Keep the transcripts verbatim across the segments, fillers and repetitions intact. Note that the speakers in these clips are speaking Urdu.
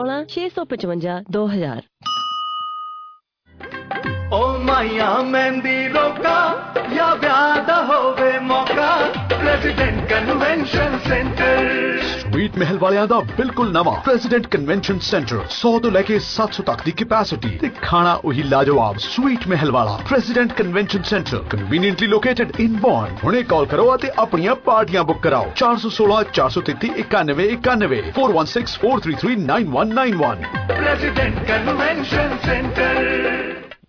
छे सौ पचवंजा दो हजार। ओ माया मेहंदी रोका या ब्याह होवे मौका प्रेसिडेंट कन्वेंशन सेंटर स्वीट महल वालियां दा बिल्कुल नवा प्रेसिडेंट कन्वेंशन सेंटर सौ तो लेके सात सौ तक दी कैपेसिटी ते खाना वही लाजवाब स्वीट महल वाला president convention centre conveniently located in बॉन्ड। हुणे कॉल करो ते अपनियां पार्टियां बुक कराओ चार सौ सोलह चार सौ तैंतीस इक्यानवे इक्यानवे four one six four three three nine one nine one. President convention centre.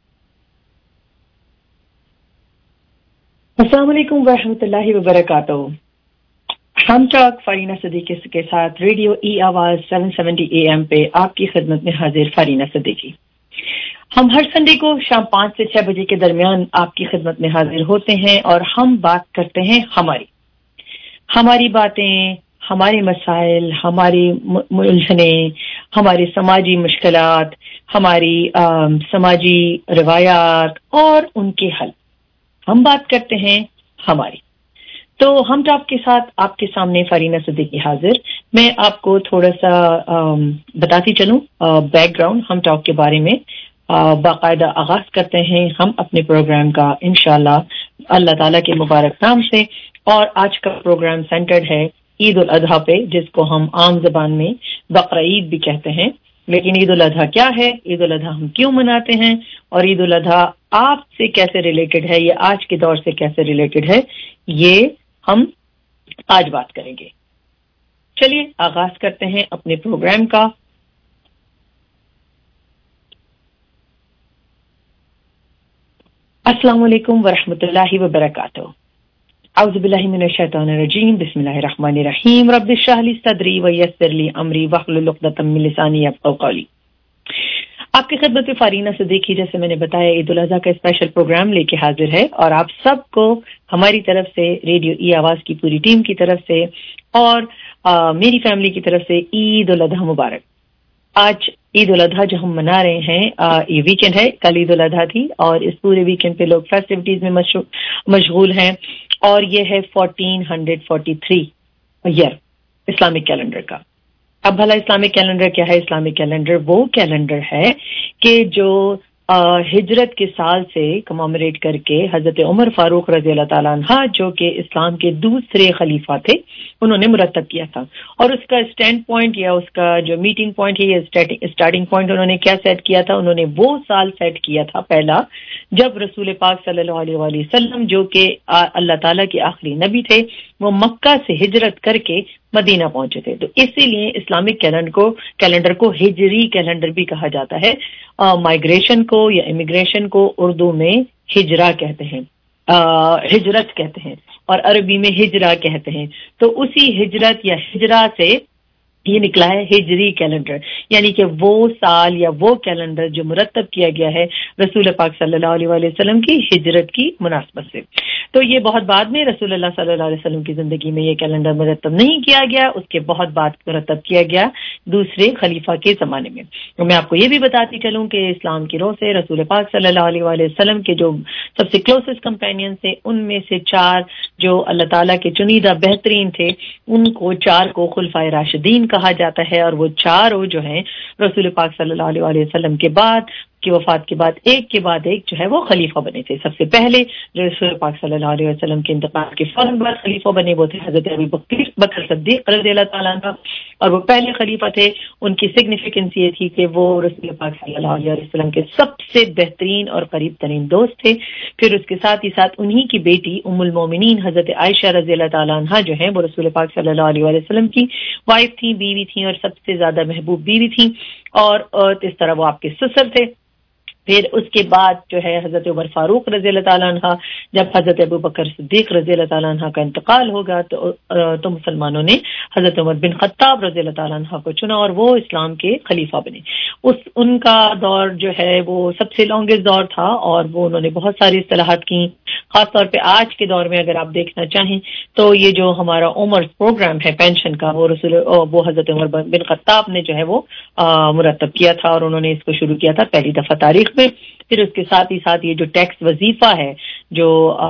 अस्सलाम वालेकुम वरहमतुल्लाहि वबरकातुहू। हम टॉक फरीना सिद्दीकी के साथ रेडियो ई आवाज सात सौ सत्तर ए एम पे आपकी खिदमत में हाजिर फरीना सिद्दीकी। हम हर संडे को शाम पाँच से छह बजे के दरमियान आपकी खिदमत में हाजिर होते हैं और हम बात करते हैं हमारी हमारी बातें, हमारे मसाइल, हमारी उलझने, हमारी समाजी मुश्किलात, हमारी आ, समाजी रिवायात और उनके हल। हम बात करते हैं हमारी। तो हम टॉप के साथ आपके सामने फरीना सिद्दीकी हाजिर। मैं आपको थोड़ा सा बताती चलूं बैकग्राउंड हम टॉप के बारे में। बाकायदा आगाज करते हैं हम अपने प्रोग्राम का इंशाल्लाह अल्लाह ताला के मुबारक नाम से। और आज का प्रोग्राम सेंटर्ड है ईद उल अजहा पे, जिसको हम आम जबान में बकरा ईद भी कहते हैं। लेकिन ईद उल अजहा क्या है, ईद उल अजहा हम क्यों मनाते हैं और ईद उल अजहा आपसे कैसे रिलेटेड है, ये आज के दौर से कैसे रिलेटेड है, ये हम आज बात करेंगे। चलिए आगाज करते हैं अपने प्रोग्राम का। अस्सलाम वालेकुम वरहमतुल्लाहि वबरकातुहू। औज़ु बिल्लाहि मिनश शैतानिर रजीम बिस्मिल्लाहिर रहमानिर रहीम रब्बि इश्रह ली सदरी वयस्सिर ली अमरी वहलुल उक़दतम मिन लिसानी यफ़क़हू क़ौली। आपकी खिदमत में फरीना सिद्दीकी, जैसे मैंने बताया, ईद उल अज़हा का स्पेशल प्रोग्राम लेके हाजिर है और आप सबको हमारी तरफ से, रेडियो ई आवाज की पूरी टीम की तरफ से और आ, मेरी फैमिली की तरफ से ईद उल अज़हा मुबारक। आज ईद उल अजहा जो हम मना रहे हैं, आ, ये वीकेंड है, कल ईद उल अजहा थी और इस पूरे वीकेंड पे लोग फेस्टिविटीज में मशगूल हैं और ये है चौदह सौ तैंतालीस ईयर इस्लामिक कैलेंडर का। अब भला इस्लामिक कैलेंडर क्या है? इस्लामिक कैलेंडर वो कैलेंडर है कि जो हिजरत के साल से कमोमरेट करके हजरत उमर फारूक रज़ी अल्लाह ताला अन्हा, जो कि इस्लाम के दूसरे खलीफा थे, उन्होंने मुरतब किया था। और उसका स्टैंड पॉइंट या उसका जो मीटिंग पॉइंट है, या स्टार्टिंग पॉइंट उन्होंने क्या सेट किया था? उन्होंने वो साल सेट किया था पहला, जब रसूल पाक सल्लल्लाहु अलैहि वसल्लम, जो कि अल्लाह ताला के आखिरी नबी थे, वो मक्का से हिजरत करके मदीना पहुंचे थे। तो इसीलिए इस्लामिक कैलेंडर को कैलेंडर को हिजरी कैलेंडर भी कहा जाता है। माइग्रेशन को या इमिग्रेशन को उर्दू में हिजरा कहते हैं, आ, हिजरत कहते हैं और अरबी में हिजरा कहते हैं। तो उसी हिजरत या हिजरा से ये निकला है हिजरी कैलेंडर, यानी कि वो साल या वो कैलेंडर जो मुरतब किया गया है रसूल पाक सल्लल्लाहु अलैहि वसल्लम की हिजरत की मुनासबत से। तो ये बहुत बाद में, रसूल अल्लाह सल्लल्लाहु अलैहि वसल्लम की जिंदगी में ये कैलेंडर मुरतब नहीं किया गया, उसके बहुत बाद मुरतब किया गया दूसरे खलीफा के जमाने में। तो मैं आपको ये भी बताती चलूं कि इस्लाम की रोह से रसूल पाक सल्लल्लाहु अलैहि वसल्लम के जो सबसे क्लोजेस्ट कंपेनियन थे, उनमें से चार जो अल्लाह ताला के चुनीदा बेहतरीन थे, उनको चार को खुलफाए राशिदीन कहा जाता है। और वो चारों जो हैं रसूल पाक सल्लल्लाहु अलैहि वसल्लम के बाद की वफात के बाद एक के बाद एक जो है वो खलीफा बने थे। सबसे पहले जो रसूल पाक सल्लल्लाहु अलैहि वसल्लम के इंतकाल के फौरन बाद खलीफा बने वो थे हजरत अबू बकर बकर सिद्दीक रज़ियल्लाहु ताला अन्हु, और वो पहले खलीफा थे। उनकी सिग्निफिकेंस ये थी कि वो रसूल पाक सल्लल्लाहु अलैहि वसल्लम के सबसे बेहतरीन और करीब तरीन दोस्त थे। फिर उसके साथ ही साथ उन्हीं की बेटी उम्मुल मोमिनीन हजरत आयशा रज़ियल्लाहु ताला अन्हा जो है वो रसूल पाक सल्लल्लाहु अलैहि वसल्लम की वाइफ थी, बीवी थी और सबसे ज्यादा महबूब बीवी थी। और, और इस तरह वो आपके ससुर थे। फिर उसके बाद जो है हजरत उमर फारूक रज़ियल्लाहु ताला अन्हा, जब हजरत अबू बकर सिद्दीक रज़ियल्लाहु ताला अन्हा का इंतकाल होगा तो तो मुसलमानों ने हजरत उमर बिन खत्ताब रज़ियल्लाहु ताला अन्हा को चुना और वो इस्लाम के खलीफा बने। اس ان کا دور جو ہے وہ سب سے لانگسٹ دور تھا، اور وہ انہوں نے بہت ساری اصلاحات کی. خاص طور پہ آج کے دور میں اگر آپ دیکھنا چاہیں تو یہ جو ہمارا عمر پروگرام ہے پینشن کا، وہ رسول وہ حضرت عمر بن خطاب نے جو ہے وہ مرتب کیا تھا، اور انہوں نے اس کو شروع کیا تھا پہلی دفعہ تاریخ میں. پھر اس کے ساتھ ہی ساتھ یہ جو ٹیکس وظیفہ ہے جو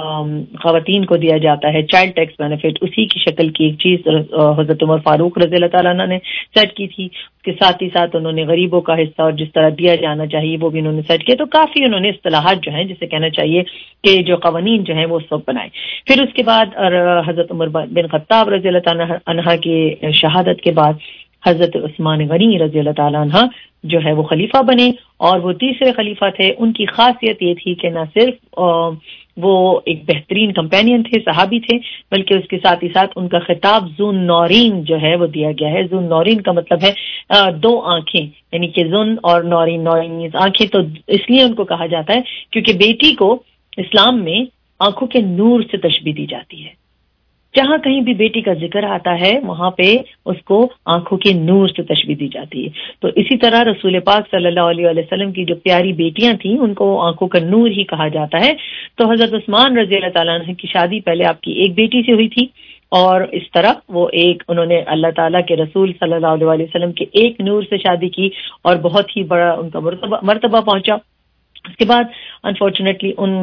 خواتین کو دیا جاتا ہے، چائلڈ ٹیکس بینیفٹ، اسی کی شکل کی ایک چیز حضرت عمر فاروق رضی اللہ تعالیٰ عنہ نے سیٹ کی تھی. اس کے ساتھ ہی ساتھ انہوں نے غریبوں کا حصہ اور جس طرح دیا جانا چاہیے وہ بھی انہوں نے سیٹ کیا. تو کافی انہوں نے اصطلاحات جو ہیں جسے کہنا چاہیے کہ جو قوانین جو ہیں وہ سب بنائے. پھر اس کے بعد حضرت عمر بن خطاب رضی اللہ تعالیٰ عنہ کی شہادت کے بعد حضرت عثمان غنی رضی اللہ تعالیٰ عنہ جو ہے وہ خلیفہ بنے، اور وہ تیسرے خلیفہ تھے. ان کی خاصیت یہ تھی کہ نہ صرف وہ ایک بہترین کمپینین تھے، صحابی تھے، بلکہ اس کے ساتھ ہی ساتھ ان کا خطاب ذون نورین جو ہے وہ دیا گیا ہے. ذون نورین کا مطلب ہے دو آنکھیں، یعنی کہ ذون اور نورین، نورین آنکھیں. تو اس لیے ان کو کہا جاتا ہے کیونکہ بیٹی کو اسلام میں آنکھوں کے نور سے تشبیہ دی جاتی ہے. جہاں کہیں بھی بیٹی کا ذکر آتا ہے وہاں پہ اس کو آنکھوں کے نور سے تشبیہ دی جاتی ہے. تو اسی طرح رسول پاک صلی اللہ علیہ وسلم کی جو پیاری بیٹیاں تھیں ان کو آنکھوں کا نور ہی کہا جاتا ہے. تو حضرت عثمان رضی اللہ تعالیٰ عنہ کی شادی پہلے آپ کی ایک بیٹی سے ہوئی تھی، اور اس طرح وہ ایک انہوں نے اللہ تعالیٰ کے رسول صلی اللہ علیہ وسلم کے ایک نور سے شادی کی، اور بہت ہی بڑا ان کا مرتبہ مرتبہ پہنچا. اس کے بعد انفارچونیٹلی ان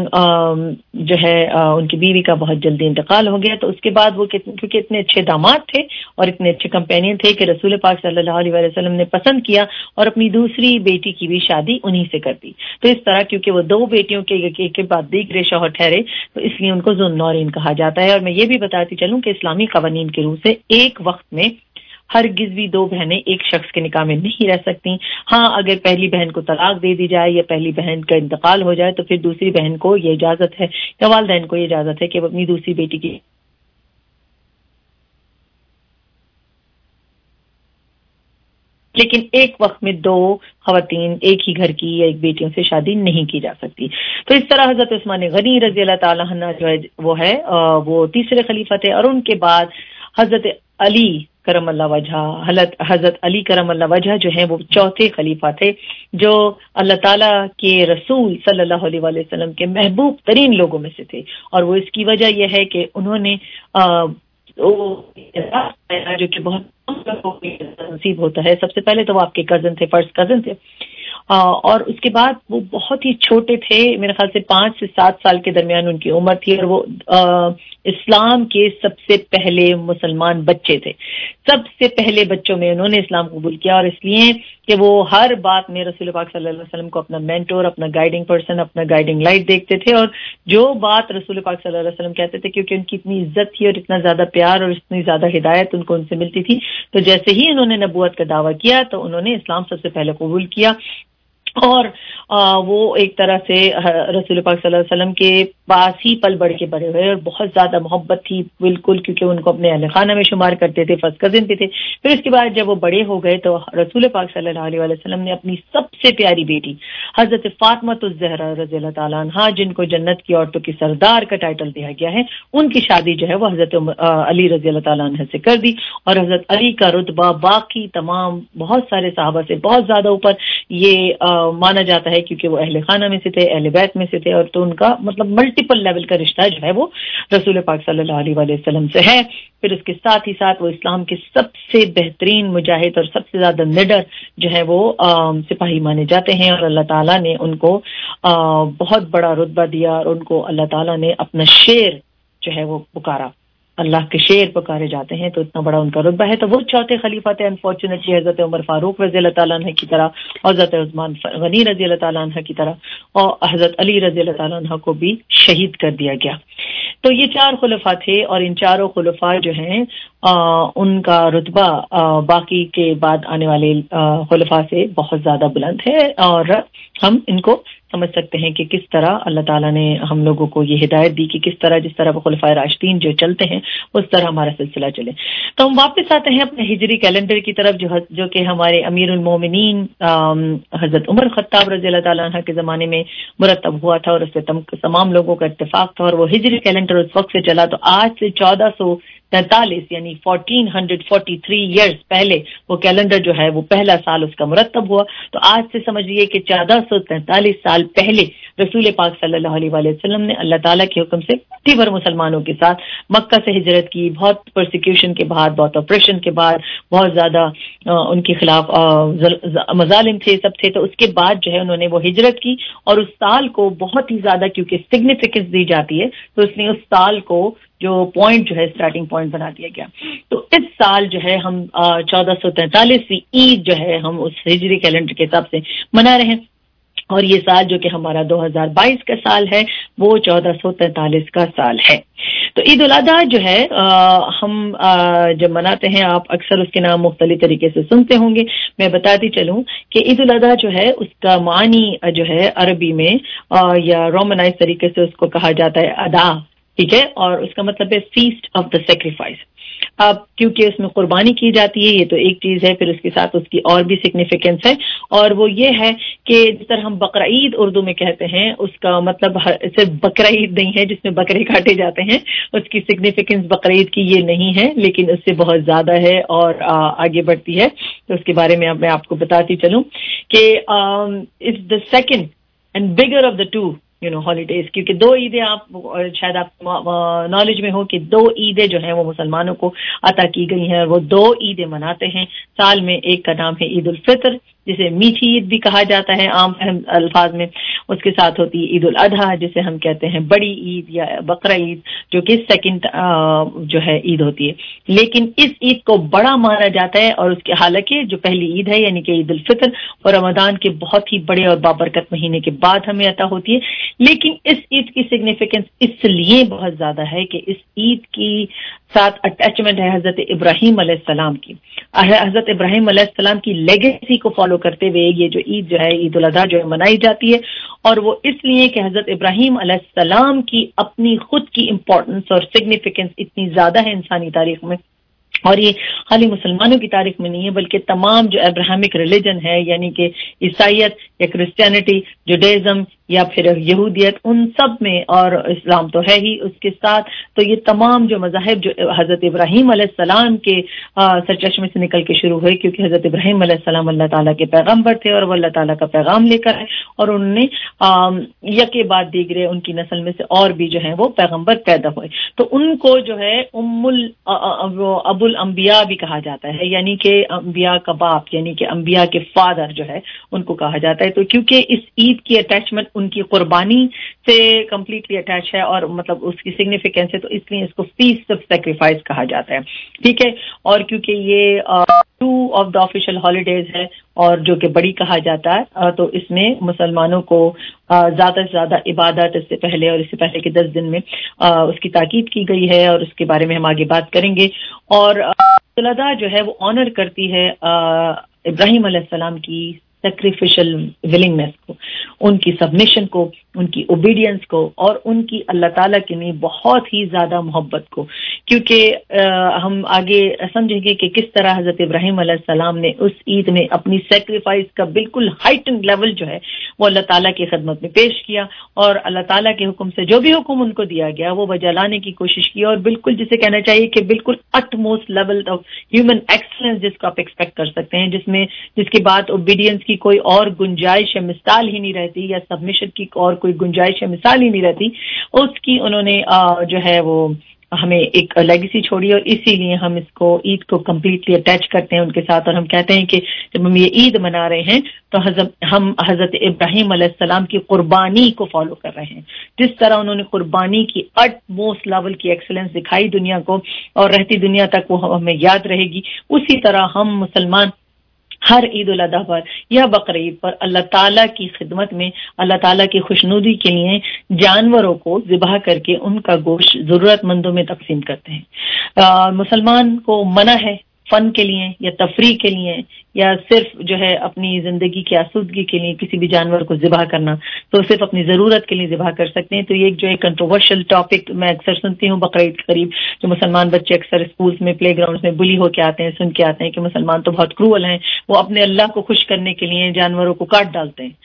جو ہے ان کی بیوی کا بہت جلدی انتقال ہو گیا. تو اس کے بعد وہ کیونکہ اتنے اچھے داماد تھے اور اتنے اچھے کمپینین تھے کہ رسول پاک صلی اللہ علیہ وسلم نے پسند کیا اور اپنی دوسری بیٹی کی بھی شادی انہی سے کر دی. تو اس طرح کیونکہ وہ دو بیٹیوں کے ایک کے بعد دیگرے شوہر ٹھہرے تو اس لیے ان کو ذو النورین کہا جاتا ہے. اور میں یہ بھی بتاتی چلوں کہ اسلامی قوانین کے روح سے ایک وقت میں ہرگز بھی دو بہنیں ایک شخص کے نکاح میں نہیں رہ سکتی. ہاں اگر پہلی بہن کو طلاق دے دی جائے یا پہلی بہن کا انتقال ہو جائے تو پھر دوسری بہن کو یہ اجازت ہے یا والدین کو یہ اجازت ہے کہ وہ اپنی دوسری بیٹی کی لیکن ایک وقت میں دو خواتین ایک ہی گھر کی یا ایک بیٹیوں سے شادی نہیں کی جا سکتی. تو اس طرح حضرت عثمان غنی رضی اللہ تعالیٰ عنہ جو ہے وہ ہے وہ تیسرے خلیفہ تھے. اور ان کے بعد حضرت علی کرم اللہ وجہ حضرت علی کرم اللہ وجہ جو ہیں وہ چوتھے خلیفہ تھے، جو اللہ تعالیٰ کے رسول صلی اللہ علیہ وسلم کے محبوب ترین لوگوں میں سے تھے. اور وہ اس کی وجہ یہ ہے کہ انہوں نے جو کہ بہت نصیب ہوتا ہے. سب سے پہلے تو وہ آپ کے کزن تھے، فرسٹ کزن تھے، اور اس کے بعد وہ بہت ہی چھوٹے تھے، میرے خیال سے پانچ سے سات سال کے درمیان ان کی عمر تھی، اور وہ اسلام کے سب سے پہلے مسلمان بچے تھے. سب سے پہلے بچوں میں انہوں نے اسلام قبول کیا، اور اس لیے کہ وہ ہر بات میں رسول پاک صلی اللہ علیہ وسلم کو اپنا مینٹور، اپنا گائیڈنگ پرسن، اپنا گائیڈنگ لائٹ دیکھتے تھے. اور جو بات رسول پاک صلی اللہ علیہ وسلم کہتے تھے کیونکہ ان کی اتنی عزت تھی اور اتنا زیادہ پیار اور اتنی زیادہ ہدایت ان کو ان سے ملتی تھی، تو جیسے ہی انہوں نے نبوت کا دعویٰ کیا تو انہوں نے اسلام سب سے پہلے قبول کیا. اور وہ ایک طرح سے رسول پاک صلی اللہ علیہ وسلم کے پاس ہی پل بڑھ کے بڑے ہوئے، اور بہت زیادہ محبت تھی بالکل، کیونکہ ان کو اپنے اہل خانہ میں شمار کرتے تھے، فرسٹ کزن بھی تھے. پھر اس کے بعد جب وہ بڑے ہو گئے تو رسول پاک صلی اللہ علیہ وسلم نے اپنی سب سے پیاری بیٹی حضرت فاطمہ الزہرا رضی اللہ تعالیٰ عنہا، جن کو جنت کی عورتوں کی سردار کا ٹائٹل دیا گیا ہے، ان کی شادی جو ہے وہ حضرت علی رضی اللہ تعالیٰ عنہ سے کر دی. اور حضرت علی کا رتبہ باقی تمام بہت سارے صحابہ سے بہت زیادہ اوپر یہ مانا جاتا ہے، کیونکہ وہ اہل خانہ میں سے تھے، اہل بیت میں سے تھے، اور تو ان کا مطلب ملٹیپل لیول کا رشتہ جو ہے وہ رسول پاک صلی اللہ علیہ وسلم سے ہے. پھر اس کے ساتھ ہی ساتھ وہ اسلام کے سب سے بہترین مجاہد اور سب سے زیادہ نڈر جو ہے وہ سپاہی مانے جاتے ہیں، اور اللہ تعالیٰ نے ان کو بہت بڑا رتبہ دیا، اور ان کو اللہ تعالیٰ نے اپنا شیر جو ہے وہ پکارا، اللہ کے شیر پکارے جاتے ہیں، تو اتنا بڑا ان کا رتبہ ہے. تو وہ چوتھے خلیفہ تھے. انفارچونیٹلی حضرت عمر فاروق رضی اللہ تعالیٰ عنہ کی طرح، اور حضرت عثمان غنی رضی اللہ تعالیٰ عنہ کی طرح، اور حضرت علی رضی اللہ تعالیٰ عنہ کو بھی شہید کر دیا گیا. تو یہ چار خلفاء تھے، اور ان چاروں خلفاء جو ہیں آ, ان کا رتبہ آ, باقی کے بعد آنے والے خلفاء سے بہت زیادہ بلند ہے، اور ہم ان کو سمجھ سکتے ہیں کہ کس طرح اللہ تعالیٰ نے ہم لوگوں کو یہ ہدایت دی کہ کس طرح جس طرح وہ خلفائے راشدین جو چلتے ہیں اس طرح ہمارا سلسلہ چلے. تو ہم واپس آتے ہیں اپنے ہجری کیلنڈر کی طرف، جو جو کہ ہمارے امیر المومنین حضرت عمر خطاب رضی اللہ تعالیٰ عنہ کے زمانے میں مرتب ہوا تھا، اور اس پہ تمام لوگوں کا اتفاق تھا، اور وہ ہجری کیلنڈر اس وقت سے چلا. تو آج سے چودہ سو तैंतालीस यानी चौदह सौ तैंतालीस इयर्स पहले वो कैलेंडर जो है वो पहला साल उसका मुरतब हुआ। तो आज से समझिए कि चौदह सौ तैंतालीस साल पहले रसूल पाक सल्लल्लाहु अलैहि वसल्लम ने अल्लाह ताला के हुक्म से मुट्ठी भर मुसलमानों के साथ मक्का से हिजरत की। बहुत परसिक्यूशन के बाद, बहुत ऑपरेशन के बाद, बहुत ज्यादा उनके खिलाफ मजालिम थे, सब थे, तो उसके बाद जो है उन्होंने वो हिजरत की और उस साल को बहुत ही ज्यादा क्योंकि सिग्निफिकेंस दी जाती है तो उसने उस साल को जो पॉइंट जो है स्टार्टिंग पॉइंट बना दिया गया। तो इस साल जो है हम चौदह सौ तैंतालीसवीं ईद जो है हम उस हिजरी कैलेंडर के हिसाब से मना रहे हैं और ये साल जो कि हमारा दो हज़ार बाईस का साल है वो चौदह सौ तैंतालीस का साल है। तो ईद उल अजहा जो है आ, हम आ, जब मनाते हैं आप अक्सर उसके नाम मुख्तलिफ तरीके से सुनते होंगे। मैं बताती चलूं कि ईद उल अजहा जो है उसका मानी जो है अरबी में आ, या रोमनाइज तरीके से उसको कहा जाता है अदा, ठीक है, और उसका मतलब है फीस्ट ऑफ द सेक्रीफाइस। अब क्योंकि उसमें कुर्बानी की जाती है ये तो एक चीज है, फिर उसके साथ उसकी और भी सिग्निफिकेंस है और वो ये है कि जिस तरह हम बकरा ईद उर्दू में कहते हैं उसका मतलब सिर्फ बकरा ईद नहीं है जिसमें बकरे काटे जाते हैं, उसकी सिग्निफिकेंस बकरा ईद की ये नहीं है लेकिन उससे बहुत ज्यादा है और आ, आगे बढ़ती है। तो उसके बारे में अब मैं आपको बताती चलूं कि it's the second and bigger of the two you know holidays, क्योंकि दो ईदें आप शायद आप नॉलेज में हो कि दो ईदें जो हैं वो मुसलमानों को अता की गई हैं और वो दो ईदें मनाते हैं साल में। एक का नाम है ईद उल फितर जिसे मीठी ईद भी कहा जाता है आम अल्फाज में, उसके साथ होती है ईद उल अजहा जिसे हम कहते हैं बड़ी ईद या बकरा ईद जो कि सेकंड जो है ईद होती है। लेकिन इस ईद को बड़ा माना जाता है और उसके हालांकि जो पहली ईद है यानी कि ईद उल फितर और रमजान के बहुत ही बड़े और बाबरकत महीने के बाद हमें अता होती है। लेकिन इस ईद की सिग्निफिकेंस इसलिए बहुत ज्यादा है कि इस ईद की साथ अटैचमेंट है हजरत इब्राहिम अलैहिस्सलाम की। हजरत इब्राहिम अलैहिस्सलाम की लेगेसी को फॉलो करते हुए ये जो ईद जो है ईद उल अजहा जो है मनाई जाती है और वो इसलिए कि हजरत इब्राहिम अलैहिस्सलाम की अपनी खुद की इंपॉर्टेंस और सिग्निफिकेंस इतनी ज्यादा है इंसानी तारीख में और ये खाली मुसलमानों की तारीख में नहीं है बल्कि तमाम जो अब्राहमिक रिलीजन है यानी कि ईसाईयत या क्रिश्चियनिटी, जुडाइज्म या फिर यहूदियत, उन सब में, और इस्लाम तो है ही उसके साथ, तो ये तमाम जो मज़ाहिब जो हज़रत इब्राहीम अलैहिस्सलाम के सरचश्मे से निकल के शुरू हुए क्योंकि हज़रत इब्राहीम अलैहिस्सलाम अल्लाह ताला के पैगम्बर थे और वो अल्लाह ताला का पैगाम लेकर आए और उन्होंने यके बाद दीगरे उनकी नस्ल में से और भी जो है वो पैगम्बर पैदा हुए। तो उनको जो है उम्मुल अबुल अंबिया भी कहा जाता है यानी कि अंबिया का बाप यानी कि अंबिया के फादर जो है उनको कहा जाता है। तो क्योंकि इस ईद की अटैचमेंट उनकी कुर्बानी से कंप्लीटली अटैच है और मतलब उसकी सिग्निफिकेंस है तो इसलिए इसको फीस्ट ऑफ सैक्रिफाइस कहा जाता है, ठीक है। और क्योंकि ये two of the official holidays है और जो कि बड़ी कहा जाता है तो इसमें मुसलमानों को ज्यादा से ज्यादा इबादत इससे पहले और इससे पहले के दस दिन में उसकी ताकीद की गई है और उसके बारे में हम आगे बात करेंगे। और अल्लाह जो है वो ऑनर करती है इब्राहिम अलैहिस्सलाम की सैक्रिफिशियल विलिंगनेस को, उनकी सबमिशन को, उनकी ओबीडियंस को और उनकी अल्लाह ताला के लिए बहुत ही ज्यादा मोहब्बत को, क्योंकि हम आगे समझेंगे कि किस तरह हजरत इब्राहिम अलैहिस्सलाम ने उस ईद में अपनी सैक्रिफाइस का बिल्कुल हाइटेंड लेवल जो है वो अल्लाह ताला की खिदमत में पेश किया और अल्लाह ताला के हुक्म से जो भी हुक्म उनको दिया गया वो बजा लाने की कोशिश की और बिल्कुल जिसे कहना चाहिए कि बिल्कुल utmost level of human excellence जिसको आप एक्सपेक्ट कर सकते हैं, जिसमें जिसके बाद ओबीडियंस की कोई और गुंजाइश या मिसाल ही नहीं रहती या सबमिशन की और कोई गुंजाइश या मिसाल ही नहीं रहती, उसकी उन्होंने जो है वो हमें एक लेगेसी छोड़ी और इसीलिए हम इसको ईद को कम्प्लीटली अटैच करते हैं उनके साथ और हम कहते हैं कि जब हम ये ईद मना रहे हैं तो हजरत हम हजरत इब्राहिम अलैहिस्सलाम की कुर्बानी को फॉलो कर रहे हैं। जिस तरह उन्होंने कुर्बानी की अट मोस्ट लेवल की एक्सीलेंस दिखाई दुनिया को और रहती दुनिया तक वो हमें याद रहेगी, उसी तरह हम मुसलमान हर ईद उल अजहा पर या बकरीद ईद पर अल्लाह ताला की खिदमत में अल्लाह ताला की खुशनुदी के लिए जानवरों को ज़िबह करके उनका गोश्त जरूरतमंदों में तकसीम करते हैं। मुसलमान को मना है फन के लिए या तफरीह के लिए या सिर्फ जो है अपनी जिंदगी की आसूदगी के लिए किसी भी जानवर को ज़िबह करना, तो सिर्फ अपनी ज़रूरत के लिए ज़िबह कर सकते हैं। तो ये एक जो है कंट्रोवर्शियल टॉपिक मैं अक्सर सुनती हूँ बकरीद के करीब, जो मुसलमान बच्चे अक्सर स्कूल्स में प्ले ग्राउंड में बुली होके आते हैं, सुन के आते हैं कि मुसलमान तो बहुत क्रूअल हैं, वो अपने अल्लाह को खुश करने के लिए जानवरों को काट डालते हैं।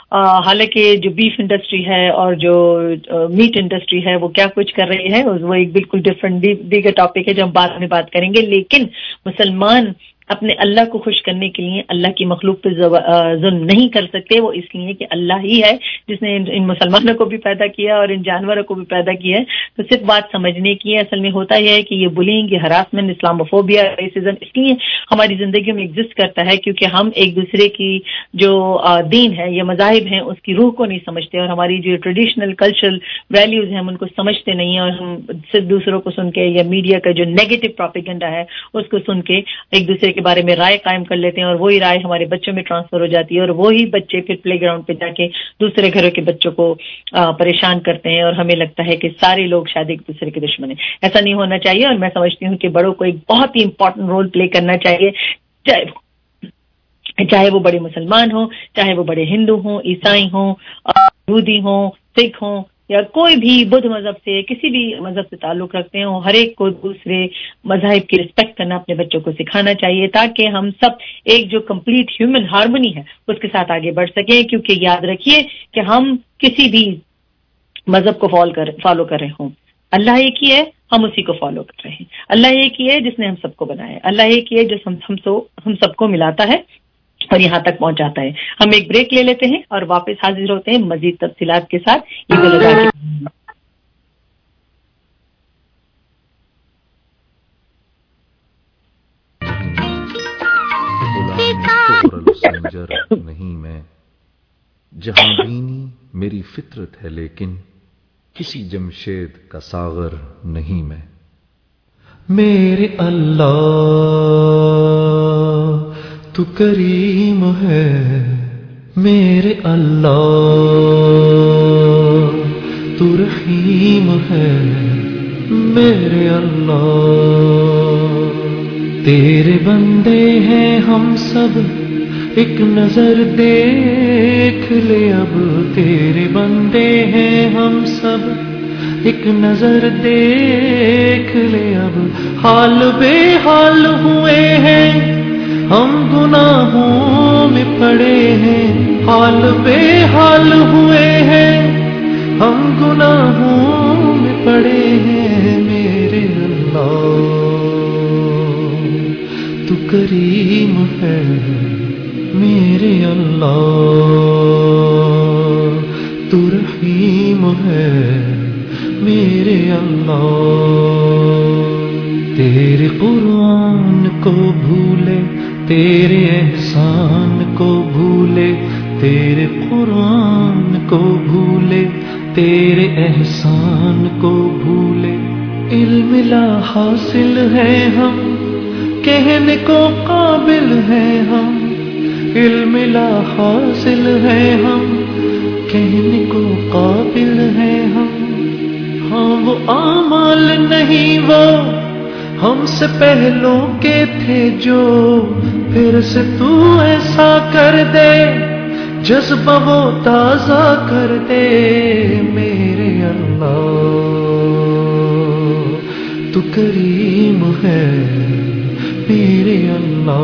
حالانکہ جو بیف انڈسٹری ہے اور جو میٹ انڈسٹری ہے وہ کیا کچھ کر رہی ہے وہ ایک بالکل ڈفرینٹ دیگر ٹاپک ہے جو ہم بعد میں بات کریں گے. لیکن مسلمان اپنے اللہ کو خوش کرنے کے لیے اللہ کی مخلوق پہ ظلم نہیں کر سکتے. وہ اس لیے کہ اللہ ہی ہے جس نے ان مسلمانوں کو بھی پیدا کیا اور ان جانوروں کو بھی پیدا کیا ہے. تو صرف بات سمجھنے کی ہے. اصل میں ہوتا یہ ہے کہ یہ بلینگ، یہ ہراسمنٹ، اسلاموفوبیا، ریسزم اس لیے ہماری زندگیوں میں ایگزسٹ کرتا ہے کیونکہ ہم ایک دوسرے کی جو دین ہے یا مذاہب ہیں اس کی روح کو نہیں سمجھتے، اور ہماری جو ٹریڈیشنل کلچرل ویلیوز ہیں ہم ان کو سمجھتے نہیں ہیں، اور ہم صرف دوسروں کو سن کے یا میڈیا کا جو نیگیٹو پروپیگنڈا ہے اس کو سن کے ایک دوسرے کے بارے میں رائے قائم کر لیتے ہیں، اور وہی رائے ہمارے بچوں میں ٹرانسفر ہو جاتی ہے، اور وہی بچے پھر پلے گراؤنڈ پہ جا کے دوسرے گھروں کے بچوں کو پریشان کرتے ہیں، اور ہمیں لگتا ہے کہ سارے لوگ شاید ایک دوسرے کے دشمن ہیں. ایسا نہیں ہونا چاہیے، اور میں سمجھتی ہوں کہ بڑوں کو ایک بہت ہی امپورٹنٹ رول پلے کرنا چاہیے، چاہے چاہے وہ بڑے مسلمان ہوں، چاہے وہ بڑے ہندو ہوں، عیسائی ہوں، یہودی ہوں، سکھ ہوں، یا کوئی بھی بدھ مذہب سے کسی بھی مذہب سے تعلق رکھتے ہوں. ہر ایک کو دوسرے مذاہب کی رسپیکٹ کرنا اپنے بچوں کو سکھانا چاہیے تاکہ ہم سب ایک جو کمپلیٹ ہیومن ہارمونی ہے اس کے ساتھ آگے بڑھ سکیں. کیونکہ یاد رکھیے کہ ہم کسی بھی مذہب کو فالو کر فالو کر رہے ہوں، اللہ ایک ہی ہے، ہم اسی کو فالو کر رہے ہیں. اللہ ایک ہی ہے جس نے ہم سب کو بنایا ہے، اللہ ایک ہی ہے جو ہم ہم سو ہم سب کو ملاتا ہے اور یہاں تک پہنچاتا ہے. ہم ایک بریک لے لیتے ہیں اور واپس حاضر ہوتے ہیں مزید تفصیلات کے ساتھ. عید الاضحیٰ نہیں میں جہاں بینی میری فطرت ہے، لیکن کسی جمشید کا ساغر نہیں میں. میرے اللہ تو کریم ہے، میرے اللہ تو رحیم ہے، میرے اللہ تیرے بندے ہیں ہم سب، ایک نظر دیکھ لے اب. تیرے بندے ہیں ہم سب، ایک نظر دیکھ لے اب. حال بے حال ہوئے ہیں ہم گناہوں میں پڑے ہیں، حال بے حال ہوئے ہیں ہم گناہوں میں پڑے ہیں. میرے اللہ تو کریم ہے، میرے اللہ تو رحیم ہے، میرے اللہ. تیرے قرآن کو بھولے، تیرے احسان کو بھولے، تیرے قرآن کو بھولے، تیرے احسان کو بھولے. علم لا حاصل ہے ہم، کہنے کو قابل ہیں ہم. علم لا حاصل ہے ہم، کہنے کو قابل ہیں ہم. ہاں وہ اعمال نہیں وہ ہم سے پہلوں کے تھے جو پھر سے تو ایسا کر دے، جذبہ وہ تازہ کر دے. میرے اللہ تو کریم ہے، میرے اللہ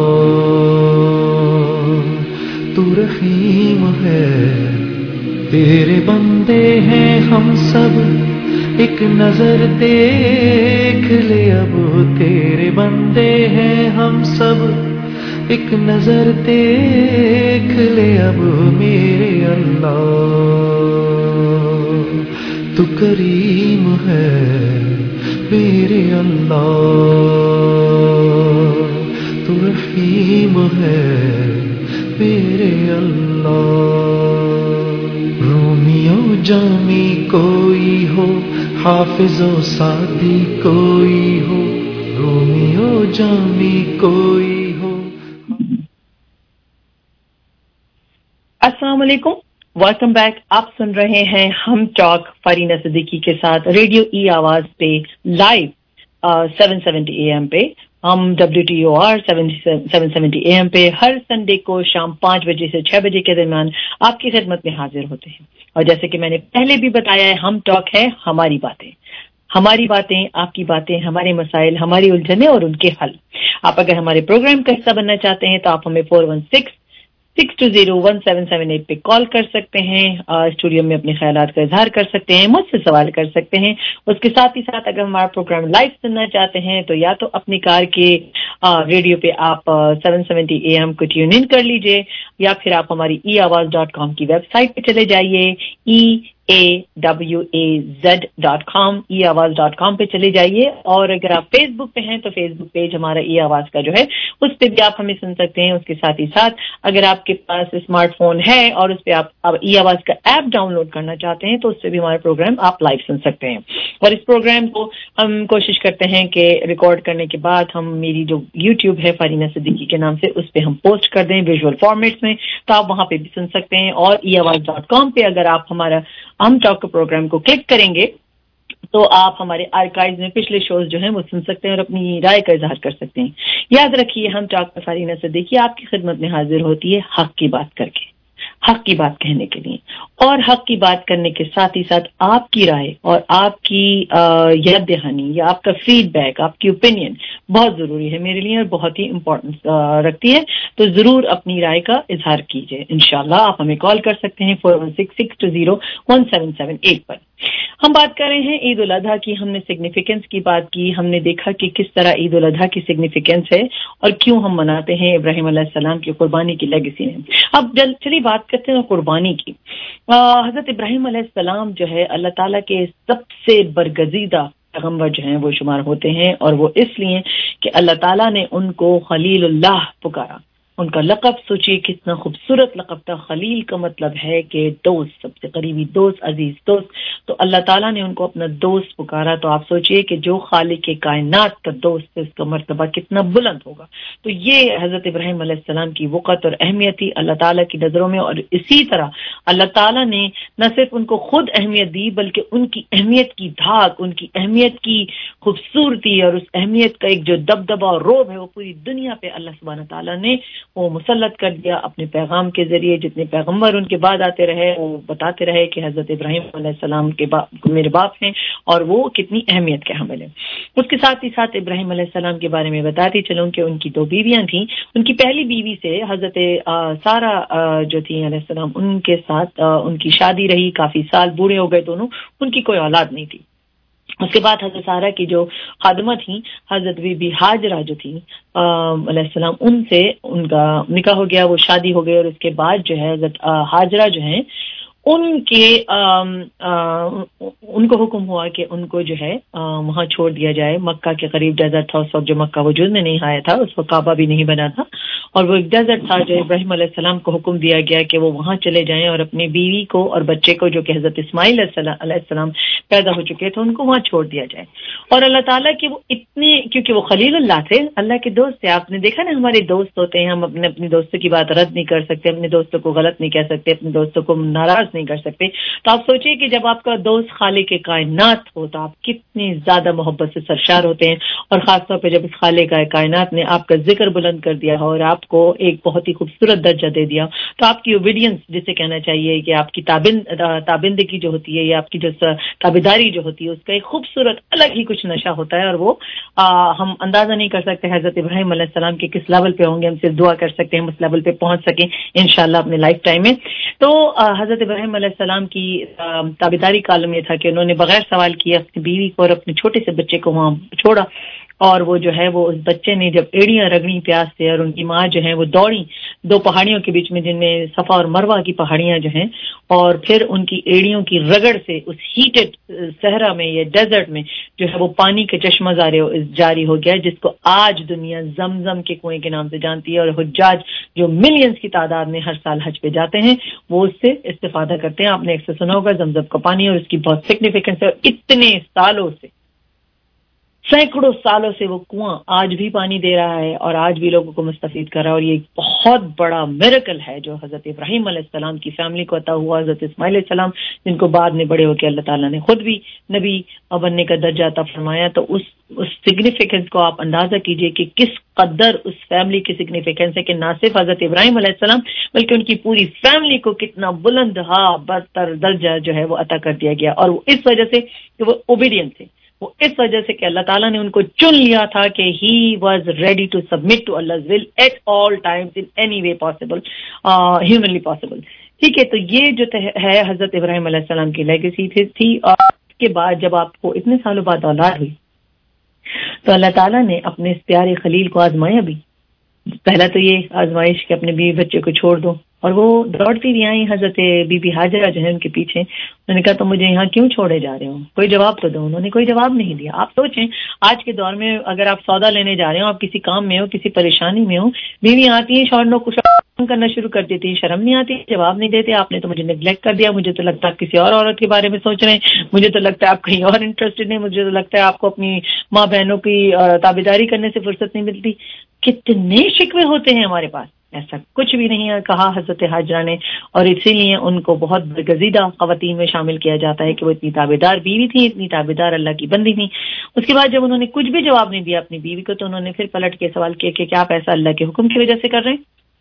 تو رحیم ہے. تیرے بندے ہیں ہم سب، ایک نظر دیکھ لے اب. تیرے بندے ہیں ہم سب، ایک نظر دیکھ لے اب. میرے اللہ تو کریم ہے، میرے اللہ تو رحیم ہے، میرے اللہ. رومیو جامی کوئی ہو، حافظ و سعدی کوئی ہو، رومیو جامی کوئی ہو. السلام علیکم، ویلکم بیک. آپ سن رہے ہیں ہم ٹاک فارینہ صدیقی کے ساتھ ریڈیو ای آواز پہ live seven seventy A M پہ. ہم W T O R seven seventy A M پہ ہر سنڈے کو شام پانچ بجے سے چھ بجے کے درمیان آپ کی خدمت میں حاضر ہوتے ہیں. اور جیسے کہ میں نے پہلے بھی بتایا ہے، ہم ٹاک ہے ہماری باتیں، ہماری باتیں آپ کی باتیں، ہمارے مسائل، ہماری الجھنیں اور ان کے حل. آپ اگر ہمارے پروگرام کا حصہ بننا چاہتے ہیں تو آپ ہمیں four one six six two zero one seven seven eight पे कॉल कर सकते हैं, स्टूडियो में अपने ख्यालात का इजहार कर सकते हैं, मुझसे सवाल कर सकते हैं। उसके साथ ही साथ अगर हमारा प्रोग्राम लाइव सुनना चाहते हैं तो या तो अपनी कार के रेडियो पे आप सेवन सेवेंटी ए एम को ट्यून इन कर लीजिए, या फिर आप हमारी ई आवाज डॉट कॉम की वेबसाइट पे चले जाइए, E A W A Z dot com, E Awaz dot com पे चले जाइए। और अगर आप फेसबुक पे हैं तो फेसबुक पेज हमारा ई आवाज का जो है उस पे भी आप हमें सुन सकते हैं। उसके साथ ही साथ अगर आपके पास स्मार्टफोन है और उस पे आप, आप ई आवाज का ऐप डाउनलोड करना चाहते हैं तो उससे भी हमारा प्रोग्राम आप लाइव सुन सकते हैं। और इस प्रोग्राम को हम कोशिश करते हैं कि रिकॉर्ड करने के बाद हम मेरी जो यूट्यूब है फारीना सिद्दीकी के नाम से, उस पे हम पोस्ट कर दें विजुअल फॉर्मेट्स में, तो आप वहां पे भी सुन सकते हैं। और ई आवाज डॉट कॉम पे अगर आप हमारा हम टॉक प्रोग्राम को क्लिक करेंगे तो आप हमारे आर्काइव में पिछले शोज जो हैं वो सुन सकते हैं और अपनी राय का इजहार कर सकते हैं। याद रखिए, हम टॉक पर फारीना सिद्दीकी आपकी खिदमत में हाजिर होती है हक की बात करके, हक की बात कहने के लिए। और हक की बात करने के साथ ही साथ आपकी राय और आपकी याद दहानी या आपका फीडबैक, आपकी ओपिनियन बहुत जरूरी है मेरे लिए और बहुत ही इम्पोर्टेंस रखती है। तो जरूर अपनी राय का इजहार कीजिए। इंशाल्लाह आप हमें कॉल कर सकते हैं four one six six two zero one seven seven eight पर। हम बात कर रहे हैं ईद उल अजहा की, हमने सिग्निफिकेंस की बात की, हमने देखा कि किस तरह ईद उल अजहा की सिग्निफिकेंस है और क्यों हम मनाते हैं इब्राहिम अलैहिस्सलाम की कुर्बानी की लेगेसी में। अब चलिए बात करते हैं कुर्बानी की। हजरत इब्राहिम अलैहिस्सलाम जो है अल्लाह ताला के सबसे बरगजीदा पैगंबर जो हैं वो शुमार होते हैं, और वो इसलिए कि अल्लाह ताला ने उनको खलीलुल्लाह पुकारा। उनका लक़ब सोचिए कितना खूबसूरत लक़ब था। खलील का मतलब है कि दोस्त, सबसे करीबी दोस्त, अजीज दोस्त। तो अल्लाह ताला ने उनको अपना दोस्त पुकारा। तो आप सोचिए कि जो खालिक के कायनात का दोस्त है उसका मर्तबा कितना बुलंद होगा। तो ये हजरत इब्राहिम अलैहिस्सलाम की वक़्त और अहमियत थी अल्लाह ताला की नज़रों में। और इसी तरह अल्लाह ताला ने न सिर्फ उनको खुद अहमियत दी बल्कि उनकी अहमियत की धाक, उनकी अहमियत की खूबसूरती और उस अहमियत का एक जो दबदबा और रोब है वो पूरी दुनिया पे अल्लाह सुब्हान ताला ने वो मुसल्लत कर दिया अपने पैगाम के जरिए। जितने पैगंबर उनके बाद आते रहे वो बताते रहे कि हजरत इब्राहिम अलैहिस्सलाम के बाप मेरे बाप हैं और वो कितनी अहमियत के हामिल हैं। उसके साथ ही साथ इब्राहिम अलैहिस्सलाम के बारे में बताती चलूं कि उनकी दो बीवियां थीं। उनकी पहली बीवी से हजरत सारा आ, जो थी अलैहिस्सलाम, उनके साथ आ, उनकी शादी रही, काफी साल बूढ़े हो गए दोनों, उनकी कोई औलाद नहीं थी। उसके बाद हजरत सारा की जो खादमा थी हजरत बीबी हाजरा जो थी अलैहिस्सलाम, उनसे उनका निकाह हो गया, वो शादी हो गई। और उसके बाद जो है हजरत हाजरा जो है उनके आ, आ, उनको हुक्म हुआ कि उनको जो है वहां छोड़ दिया जाए। मक्का के करीब डेजर्ट था उस वक्त, जो मक्का वजूद में नहीं आया था, उस वक्त काबा भी नहीं बना था, और वो एक डेजर्ट था। जो इब्राहिम अलैहिस्सलाम को हुक्म दिया गया कि वो वहां चले जाएं और अपनी बीवी को और बच्चे को, जो कि हजरत इस्माइल अलैहिस्सलाम पैदा हो चुके थे, उनको वहां छोड़ दिया जाए। और अल्लाह ताला के वो इतने, क्योंकि वो खलीलुल्लाह थे, अल्लाह के दोस्त थे। आपने देखा ना, हमारे दोस्त होते हैं, हम अपने अपने दोस्तों की बात रद्द नहीं कर सकते, अपने दोस्तों को गलत नहीं कह सकते, अपने दोस्तों को नाराज नहीं कर सकते। तो आप सोचिए कि जब आपका दोस्त खालिक के कायनात हो तो आप कितनी ज्यादा मोहब्बत से सरशार होते हैं। और खासतौर पे जब इस खालिक के कायनात ने आपका जिक्र बुलंद कर दिया हो और आपको एक बहुत ही खूबसूरत दर्जा दे दिया, तो आपकी ओबीडियंस, जिसे कहना चाहिए कि आपकी ताबिंद ताबिंदगी जो होती है या आपकी जो ताबेदारी जो होती है, उसका एक खूबसूरत अलग ही कुछ नशा होता है। और वो आ, हम अंदाजा नहीं कर सकते हजरत इब्राहिम अलैहिस्सलाम के किस लेवल पे होंगे। हम सिर्फ दुआ कर सकते हैं हम उस लेवल पे पहुंच सकें इंशाल्लाह अपने लाइफ टाइम में। तो हजरत इब्राहिम अलैहिस्सलाम की ताबेदारी का आलम ये था कि उन्होंने बगैर सवाल किए अपनी बीवी को और अपने छोटे से बच्चे को वहां छोड़ा। और वो जो है वो उस बच्चे ने जब एड़ियां रगड़ी प्यास से, और उनकी माँ जो है वो दौड़ी दो पहाड़ियों के बीच में जिनमें सफा और मरवा की पहाड़ियां जो हैं, और फिर उनकी एड़ियों की रगड़ से उस हीटेड सहरा में या डेजर्ट में जो है वो पानी के चश्मा जारी हो गया, जिसको आज दुनिया जमजम के कुएं के नाम से जानती है। और हुज्जाज जो मिलियंस की तादाद में हर साल हज पे जाते हैं वो उससे इस्तेफादा करते हैं। आपने अक्सर सुना होगा जमजम का पानी, और उसकी बहुत सिग्निफिकेंस है। और इतने सालों से, सैकड़ों सालों से वो कुआं आज भी पानी दे रहा है और आज भी लोगों को मुस्तफीद कर रहा है। और ये बहुत बड़ा मिरेकल है जो हजरत इब्राहिम अलैहिस्सलाम की फैमिली को अता हुआ। हजरत इस्माइल अलैहिस्सलाम, जिनको बाद में बड़े होकर अल्लाह ताला ने खुद भी नबी बनने का दर्जा अता फरमाया। तो उस उस सिग्निफिकेंस को आप अंदाजा कीजिए कि किस कदर उस फैमिली की सिग्निफिकेंस है कि ना सिर्फ हजरत इब्राहिम अलैहिस्सलाम बल्कि उनकी पूरी फैमिली को कितना बुलंद हा बरतर दर्जा जो है वो अता कर दिया गया। और इस वजह से कि वो ओबीडियंट थे, وہ اس وجہ سے کہ اللہ تعالیٰ نے ان کو چن لیا تھا کہ he was ready to submit to اللہ's will at all times in any way possible, humanly possible. ٹھیک ہے, تو یہ جو ہے حضرت ابراہیم علیہ السلام کی لیگیسی تھی. اور اس کے بعد جب آپ کو اتنے سالوں بعد اولاد ہوئی تو اللہ تعالیٰ نے اپنے اس پیارے خلیل کو آزمایا بھی. پہلا تو یہ آزمائش کہ اپنے بیوی بچے کو چھوڑ دو, اور وہ دوڑتی بھی آئی حضرت بی بی حاجرہ جو ہے ان کے پیچھے. انہوں نے کہا تو مجھے یہاں کیوں چھوڑے جا رہے ہو, کوئی جواب تو دو. انہوں نے کوئی جواب نہیں دیا. آپ سوچیں آج کے دور میں اگر آپ سودا لینے جا رہے ہو, آپ کسی کام میں ہو, کسی پریشانی میں ہو, بیوی آتی ہے شوہر کو کرنا شروع کر دیتی ہے, شرم نہیں آتی, جواب نہیں دیتے, آپ نے تو مجھے نیگلیکٹ کر دیا, مجھے تو لگتا ہے آپ کسی اور عورت کے بارے میں سوچ رہے ہیں, مجھے تو لگتا ہے آپ کہیں اور انٹرسٹڈ ہیں, مجھے تو لگتا ہے آپ کو اپنی ماں بہنوں کی تابعداری کرنے سے فرصت نہیں ملتی. کتنے شکوے ہوتے ہیں ہمارے پاس. ایسا کچھ بھی نہیں ہے کہا حضرت حاجرہ نے, اور اسی لیے ان کو بہت برگزیدہ خواتین میں شامل کیا جاتا ہے کہ وہ اتنی تابعدار بیوی تھی, اتنی تابعدار اللہ کی بندی تھی. اس کے بعد جب انہوں نے کچھ بھی جواب نہیں دیا اپنی بیوی کو, تو انہوں نے پھر پلٹ کے سوال کیا کہ کیا آپ ایسا اللہ کے حکم کی وجہ سے کر رہے ہیں.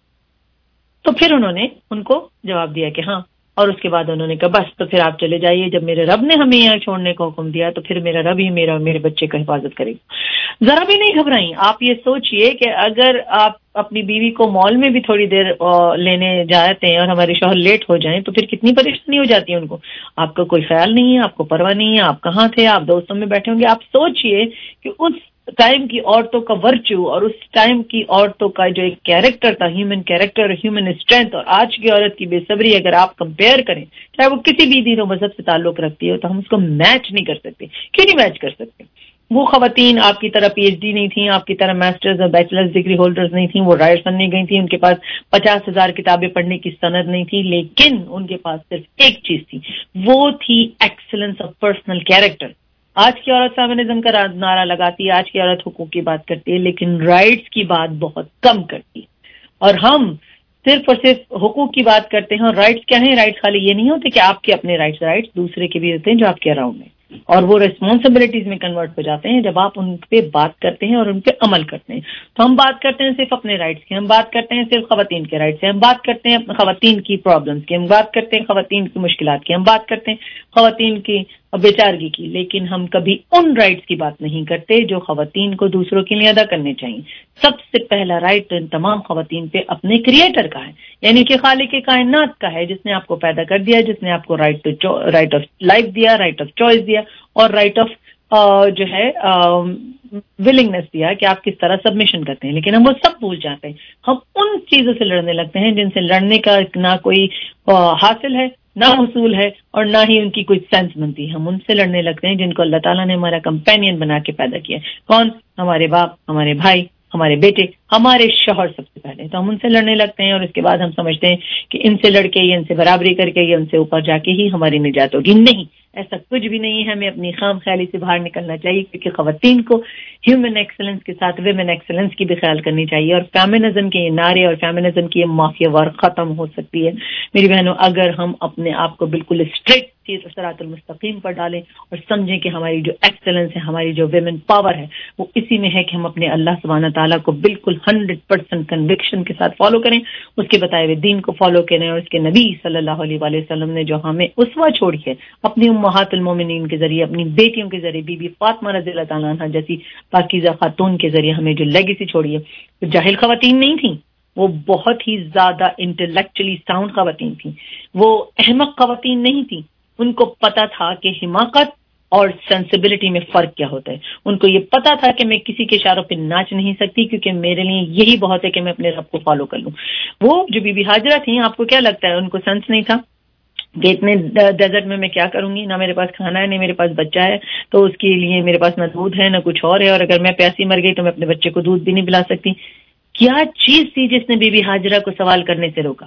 تو پھر انہوں نے ان کو جواب دیا کہ ہاں, اور اس کے بعد انہوں نے کہا بس تو پھر آپ چلے جائیے, جب میرے رب نے ہمیں یہاں چھوڑنے کا حکم دیا تو پھر میرا رب ہی میرا اور میرے بچے کا حفاظت کرے گا. ذرا بھی نہیں گھبرائیں. آپ یہ سوچئے کہ اگر آپ اپنی بیوی کو مال میں بھی تھوڑی دیر لینے جاتے ہیں اور ہمارے شوہر لیٹ ہو جائیں تو پھر کتنی پریشانی ہو جاتی ہے ان کو. آپ کا کوئی خیال نہیں ہے, آپ کو پرواہ نہیں ہے, آپ کہاں تھے, آپ دوستوں میں بیٹھے ہوں گے. آپ سوچئے کہ اس ٹائم کی عورتوں کا ورچو اور اس ٹائم کی عورتوں کا جو ایک کیریکٹر تھا, ہیومن کیریکٹر, ہیومن اسٹرینتھ, اور آج کی عورت کی بے صبری اگر آپ کمپیئر کریں, چاہے وہ کسی بھی دین و مذہب سے تعلق رکھتی ہے, تو ہم اس کو میچ نہیں کر سکتے. کیوں نہیں میچ کر سکتے؟ وہ خواتین آپ کی طرح پی ایچ ڈی نہیں تھیں, آپ کی طرح ماسٹرز اور بیچلرز ڈگری ہولڈرز نہیں تھیں, وہ رائٹس بننے گئی تھیں, ان کے پاس پچاس ہزار کتابیں پڑھنے کی سند نہیں تھی, لیکن ان کے پاس صرف ایک چیز تھی, وہ تھی ایکسلنس آف پرسنل کیریکٹر. آج کی عورت فیمنزم کا نعرہ لگاتی ہے, آج کی عورت حقوق کی بات کرتی ہے, لیکن رائٹس کی بات بہت کم کرتی ہے. اور ہم صرف اور صرف حقوق کی بات کرتے ہیں. اور رائٹس کیا ہیں؟ رائٹس خالی یہ نہیں ہوتے کہ آپ کے اپنے رائٹس, رائٹس دوسرے کے بھی ہوتے ہیں جو آپ کے اراؤنڈ ہیں, اور وہ ریسپانسبلٹیز میں کنورٹ ہو جاتے ہیں جب آپ ان پہ بات کرتے ہیں اور ان پہ عمل کرتے ہیں. تو ہم بات کرتے ہیں صرف اپنے رائٹس کی, ہم بات کرتے ہیں صرف خواتین کے رائٹس سے, ہم بات کرتے ہیں خواتین کی پرابلمس کی, ہم بات کرتے ہیں خواتین کی مشکلات کی, ہم بات کرتے ہیں خواتین کی بیچارگی کی, لیکن ہم کبھی ان رائٹس کی بات نہیں کرتے جو خواتین کو دوسروں کے لیے ادا کرنے چاہیے. سب سے پہلا رائٹ ان تمام خواتین پہ اپنے کریٹر کا ہے, یعنی کہ خالق کائنات کا ہے, جس نے آپ کو پیدا کر دیا, جس نے آپ کو right to right of life دیا, رائٹ آف چوائس دیا, اور رائٹ آف جو ہے ولنگنس دیا کہ آپ کس طرح سبمیشن کرتے ہیں. لیکن ہم وہ سب بھول جاتے ہیں. ہم ان چیزوں سے لڑنے لگتے ہیں جن سے لڑنے کا نہ کوئی حاصل ہے, نہ حصول ہے, اور نہ ہی ان کی کوئی سینس بنتی ہے. ہم ان سے لڑنے لگتے ہیں جن کو اللہ تعالیٰ نے ہمارا کمپینین بنا کے پیدا کیا. کون؟ ہمارے باپ, ہمارے بھائی, ہمارے بیٹے, ہمارے شوہر سب سے پہلے. تو ہم ان سے لڑنے لگتے ہیں, اور اس کے بعد ہم سمجھتے ہیں کہ ان سے لڑ کے یا ان سے برابری کر کے یا ان سے اوپر جا کے ہی ہماری نجات ہوگی. نہیں, ایسا کچھ بھی نہیں ہے. ہمیں اپنی خام خیالی سے باہر نکلنا چاہیے, کیونکہ خواتین کو ہیومن ایکسلنس کے ساتھ ویمن ایکسلنس کی بھی خیال کرنی چاہیے. اور فیمنزم کے یہ نعرے اور فیمنزم کی یہ مافیا وار ختم ہو سکتی ہے میری بہنوں, اگر ہم اپنے آپ کو بالکل اسٹریٹ صراط المستقیم پر ڈالیں اور سمجھیں کہ ہماری جو ایکسلنس ہے, ہماری جو ویمن پاور ہے, وہ اسی میں ہے کہ ہم اپنے اللہ سبحانہ تعالیٰ کو بالکل ہنڈریڈ پرسینٹ کنوکشن کے ساتھ فالو کریں, اس کے بتائے ہوئے دین کو فالو کریں, اور اس کے نبی صلی اللہ علیہ وآلہ وسلم نے جو ہمیں اسوہ چھوڑی ہے اپنی امہات المومنین کے ذریعے, اپنی بیٹیوں کے ذریعے, بی بی فاطمہ رضی اللہ تعالیٰ عنہا جیسی پاکیزہ خاتون کے ذریعے ہمیں جو لیگیسی چھوڑی ہے. تو جاہل خواتین نہیں تھیں, وہ بہت ہی زیادہ انٹلیکچولی ساؤنڈ خواتین تھیں, وہ احمق خواتین نہیں تھیں. ان کو پتا تھا کہ حماقت اور سینسیبلٹی میں فرق کیا ہوتا ہے. ان کو یہ پتا تھا کہ میں کسی کے اشاروں پہ ناچ نہیں سکتی, کیونکہ میرے لیے یہی بہت ہے کہ میں اپنے رب کو فالو کر لوں. وہ جو بی بی حاجرہ تھیں, آپ کو کیا لگتا ہے ان کو سینس نہیں تھا کہ اتنے ڈیزرٹ میں میں کیا کروں گی, نہ میرے پاس کھانا ہے, نہ میرے پاس بچہ ہے, تو اس کے لیے میرے پاس نہ دودھ ہے نہ کچھ اور ہے, اور اگر میں پیاسی مر گئی تو میں اپنے بچے کو دودھ بھی نہیں پلا سکتی. کیا چیز تھی جس نے بی بی حاجرہ کو سوال کرنے سے روکا؟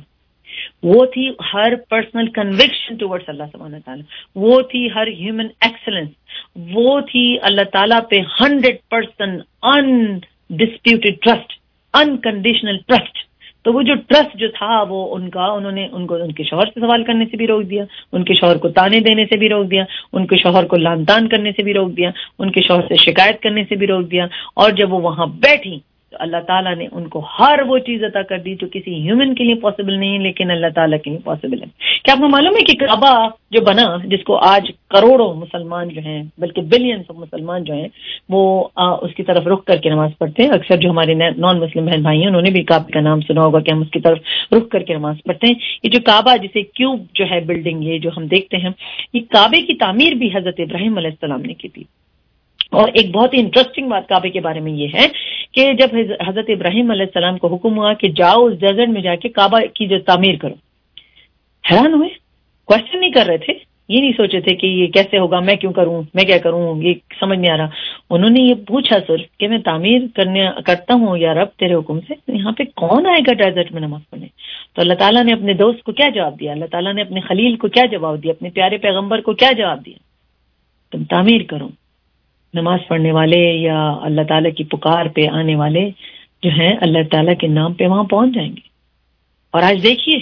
وہ تھی ہر پرسنل کنوکشن ٹورڈز اللہ سبحانہ تعالیٰ, وہ تھی ہر ہیومن ایکسلنس, وہ تھی اللہ تعالیٰ پہ hundred percent undisputed trust, unconditional trust. تو وہ جو ٹرسٹ جو تھا وہ ان کا, انہوں نے ان کو ان کے شوہر سے سوال کرنے سے بھی روک دیا, ان کے شوہر کو تانے دینے سے بھی روک دیا, ان کے شوہر کو لان تان کرنے سے بھی روک دیا, ان کے شوہر سے شکایت کرنے سے بھی روک دیا. اور جب وہ وہاں بیٹھی تو اللہ تعالیٰ نے ان کو ہر وہ چیز عطا کر دی جو کسی ہیومن کے لیے پاسبل نہیں لیکن اللہ تعالیٰ کے لیے پاسبل ہے. کیا آپ کو معلوم ہے کہ کعبہ جو بنا، جس کو آج کروڑوں مسلمان جو ہیں بلکہ بلینس آف مسلمان جو ہیں وہ آ, اس کی طرف رخ کر کے نماز پڑھتے ہیں. اکثر جو ہمارے نان مسلم بہن بھائی ہیں انہوں نے بھی کعبے کا نام سنا ہوگا کہ ہم اس کی طرف رخ کر کے نماز پڑھتے ہیں. یہ جو کعبہ جسے کیوب جو ہے بلڈنگ یہ جو ہم دیکھتے ہیں، یہ کعبے کی تعمیر بھی حضرت ابراہیم علیہ السلام نے کی تھی. اور ایک بہت ہی انٹرسٹنگ بات کعبے کے بارے میں یہ ہے کہ جب حضرت ابراہیم علیہ السلام کو حکم ہوا کہ جاؤ اس ڈیزرٹ میں جا کے کعبہ کی جو تعمیر کرو، حیران ہوئے، کوشچن نہیں کر رہے تھے، یہ نہیں سوچے تھے کہ یہ کیسے ہوگا، میں کیوں کروں، میں کیا کروں، یہ سمجھ نہیں آ رہا. انہوں نے یہ پوچھا سر کہ میں تعمیر کرنے کرتا ہوں یا رب تیرے حکم سے، یہاں پہ کون آئے گا ڈیزرٹ میں نماز پڑھنے؟ تو اللہ تعالیٰ نے اپنے دوست کو کیا جواب دیا، اللہ تعالیٰ نے اپنے خلیل کو کیا جواب دیا، اپنے پیارے پیغمبر کو کیا جواب دیا؟ تم تعمیر کرو. نماز پڑھنے والے یا اللہ تعالیٰ کی پکار پہ آنے والے جو ہیں اللہ تعالیٰ کے نام پہ وہاں پہنچ جائیں گے. اور آج دیکھیے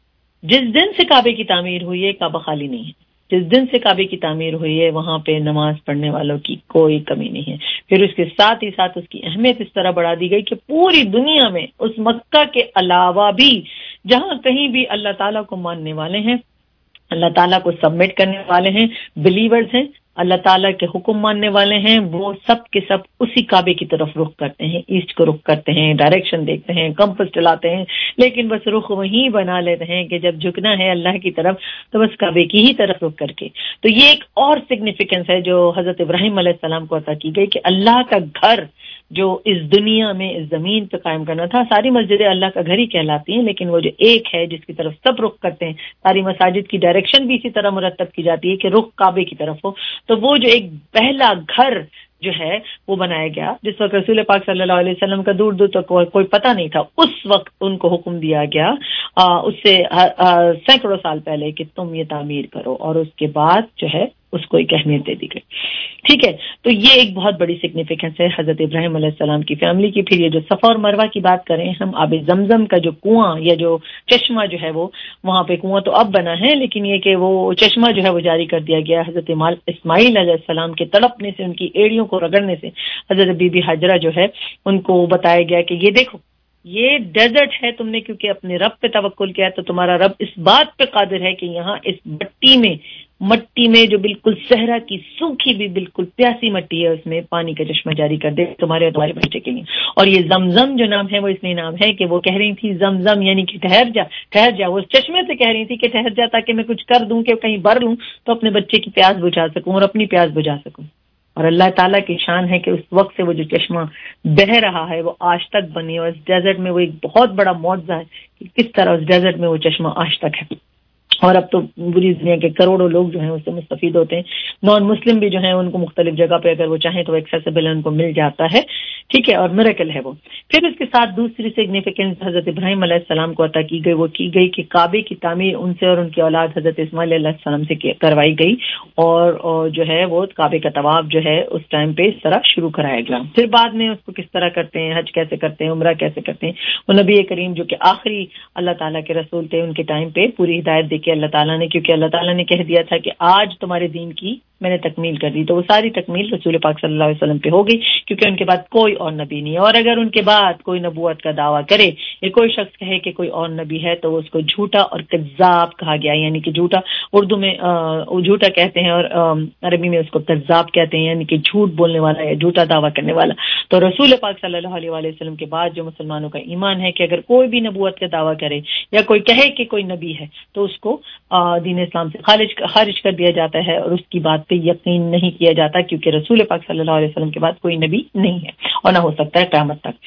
جس دن سے کعبے کی تعمیر ہوئی ہے کعبہ خالی نہیں ہے، جس دن سے کعبے کی تعمیر ہوئی ہے وہاں پہ نماز پڑھنے والوں کی کوئی کمی نہیں ہے. پھر اس کے ساتھ ہی ساتھ اس کی اہمیت اس طرح بڑھا دی گئی کہ پوری دنیا میں اس مکہ کے علاوہ بھی جہاں کہیں بھی اللہ تعالیٰ کو ماننے والے ہیں، اللہ تعالیٰ کو سبمٹ کرنے والے ہیں، بلیورز ہیں، اللہ تعالیٰ کے حکم ماننے والے ہیں، وہ سب کے سب اسی کعبے کی طرف رخ کرتے ہیں، ایسٹ کو رخ کرتے ہیں، ڈائریکشن دیکھتے ہیں، کمپس چلاتے ہیں، لیکن بس رخ وہیں بنا لیتے ہیں کہ جب جھکنا ہے اللہ کی طرف تو بس کعبے کی ہی طرف رخ کر کے. تو یہ ایک اور سگنیفیکنس ہے جو حضرت ابراہیم علیہ السلام کو عطا کی گئی کہ اللہ کا گھر جو اس دنیا میں اس زمین پہ قائم کرنا تھا. ساری مسجدیں اللہ کا گھر ہی کہلاتی ہیں، لیکن وہ جو ایک ہے جس کی طرف سب رخ کرتے ہیں، ساری مساجد کی ڈائریکشن بھی اسی طرح مرتب کی جاتی ہے کہ رخ کعبے کی طرف ہو. تو وہ جو ایک پہلا گھر جو ہے وہ بنایا گیا، جس وقت رسول پاک صلی اللہ علیہ وسلم کا دور دور تک کوئی پتہ نہیں تھا، اس وقت ان کو حکم دیا گیا اس سے سینکڑوں سال پہلے کہ تم یہ تعمیر کرو، اور اس کے بعد جو ہے اس کو ایک اہمیت دے دی گئی. ٹھیک ہے، تو یہ ایک بہت بڑی سگنیفیکنس ہے حضرت ابراہیم علیہ السلام کی فیملی کی. پھر یہ جو صفا اور مروہ کی بات کریں ہم، آب زمزم کا جو کنواں یا جو چشمہ جو ہے وہ وہاں پہ کنواں تو اب بنا ہے، لیکن یہ کہ وہ چشمہ جو ہے وہ جاری کر دیا گیا حضرت اسماعیل علیہ السلام کے تڑپنے سے، ان کی ایڑیوں کو رگڑنے سے. حضرت بی بی حجرہ جو ہے ان کو بتایا گیا کہ یہ دیکھو یہ ڈیزرٹ ہے، تم نے کیونکہ اپنے رب پہ توکل کیا تو تمہارا رب اس بات پہ قادر ہے کہ یہاں اس مٹی میں مٹی میں جو بالکل صحرا کی سوکھی بھی بالکل پیاسی مٹی ہے اس میں پانی کا چشمہ جاری کر دے تمہارے اور تمہارے بچے کے لیے. اور یہ زمزم جو نام ہے وہ اس لیے نام ہے کہ وہ کہہ رہی تھی زمزم یعنی کہ ٹھہر جا ٹھہر جا، وہ اس چشمے سے کہہ رہی تھی کہ ٹھہر جا تاکہ میں کچھ کر دوں کہ کہیں بھر لوں تو اپنے بچے کی پیاس بجھا سکوں اور اپنی پیاس بجھا سکوں. اور اللہ تعالیٰ کی شان ہے کہ اس وقت سے وہ جو چشمہ بہہ رہا ہے وہ آج تک بنی، اور اس ڈیزرٹ میں وہ ایک بہت بڑا معجزہ ہے کہ کس طرح اس ڈیزرٹ میں وہ چشمہ آج تک ہے. اور اب تو پوری دنیا کے کروڑوں لوگ جو ہیں اس سے مستفید ہوتے ہیں. نان مسلم بھی جو ہیں ان کو مختلف جگہ پہ اگر وہ چاہیں تو ایکسیسیبل ہے، ان کو مل جاتا ہے. ٹھیک ہے، اور میریکل ہے وہ. پھر اس کے ساتھ دوسری سگنیفیکنس حضرت ابراہیم علیہ السلام کو عطا کی گئی، وہ کی گئی کہ کعبے کی تعمیر ان سے اور ان کی اولاد حضرت اسماعیل علیہ السلام سے کروائی گئی، اور, اور جو ہے وہ کعبے کا طواف جو ہے اس ٹائم پہ اس طرح شروع کرایا گیا. پھر بعد میں اس کو کس طرح کرتے ہیں، حج کیسے کرتے ہیں، عمرہ کیسے کرتے ہیں، وہ نبی کریم جو کہ آخری اللہ تعالیٰ کے رسول تھے ان کے ٹائم پہ پوری ہدایت دے کے اللہ تعالیٰ نے، کیونکہ اللہ تعالیٰ نے کہہ دیا تھا کہ آج تمہارے دین کی میں نے تکمیل کر دی، تو وہ ساری تکمیل رسول پاک صلی اللہ علیہ وسلم پہ ہو گئی، کیونکہ ان کے بعد کوئی اور نبی نہیں ہے. اور اگر ان کے بعد کوئی نبوت کا دعویٰ کرے یا کوئی شخص کہے کہ کوئی اور نبی ہے تو اس کو جھوٹا اور کذاب کہا گیا، یعنی کہ جھوٹا اردو میں جھوٹا کہتے ہیں اور عربی میں اس کو کذاب کہتے ہیں، یعنی کہ جھوٹ بولنے والا یا جھوٹا دعویٰ کرنے والا. تو رسول پاک صلی اللہ علیہ وسلم کے بعد جو مسلمانوں کا ایمان ہے کہ اگر کوئی بھی نبوت کا دعویٰ کرے یا کوئی کہے کہ کوئی نبی ہے تو اس کو دین اسلام سے خارج خارج کر دیا جاتا ہے، اور اس کی بات پہ یقین نہیں کیا جاتا، کیونکہ رسول پاک صلی اللہ علیہ وسلم کے بعد کوئی نبی نہیں ہے اور نہ ہو سکتا ہے قیامت تک.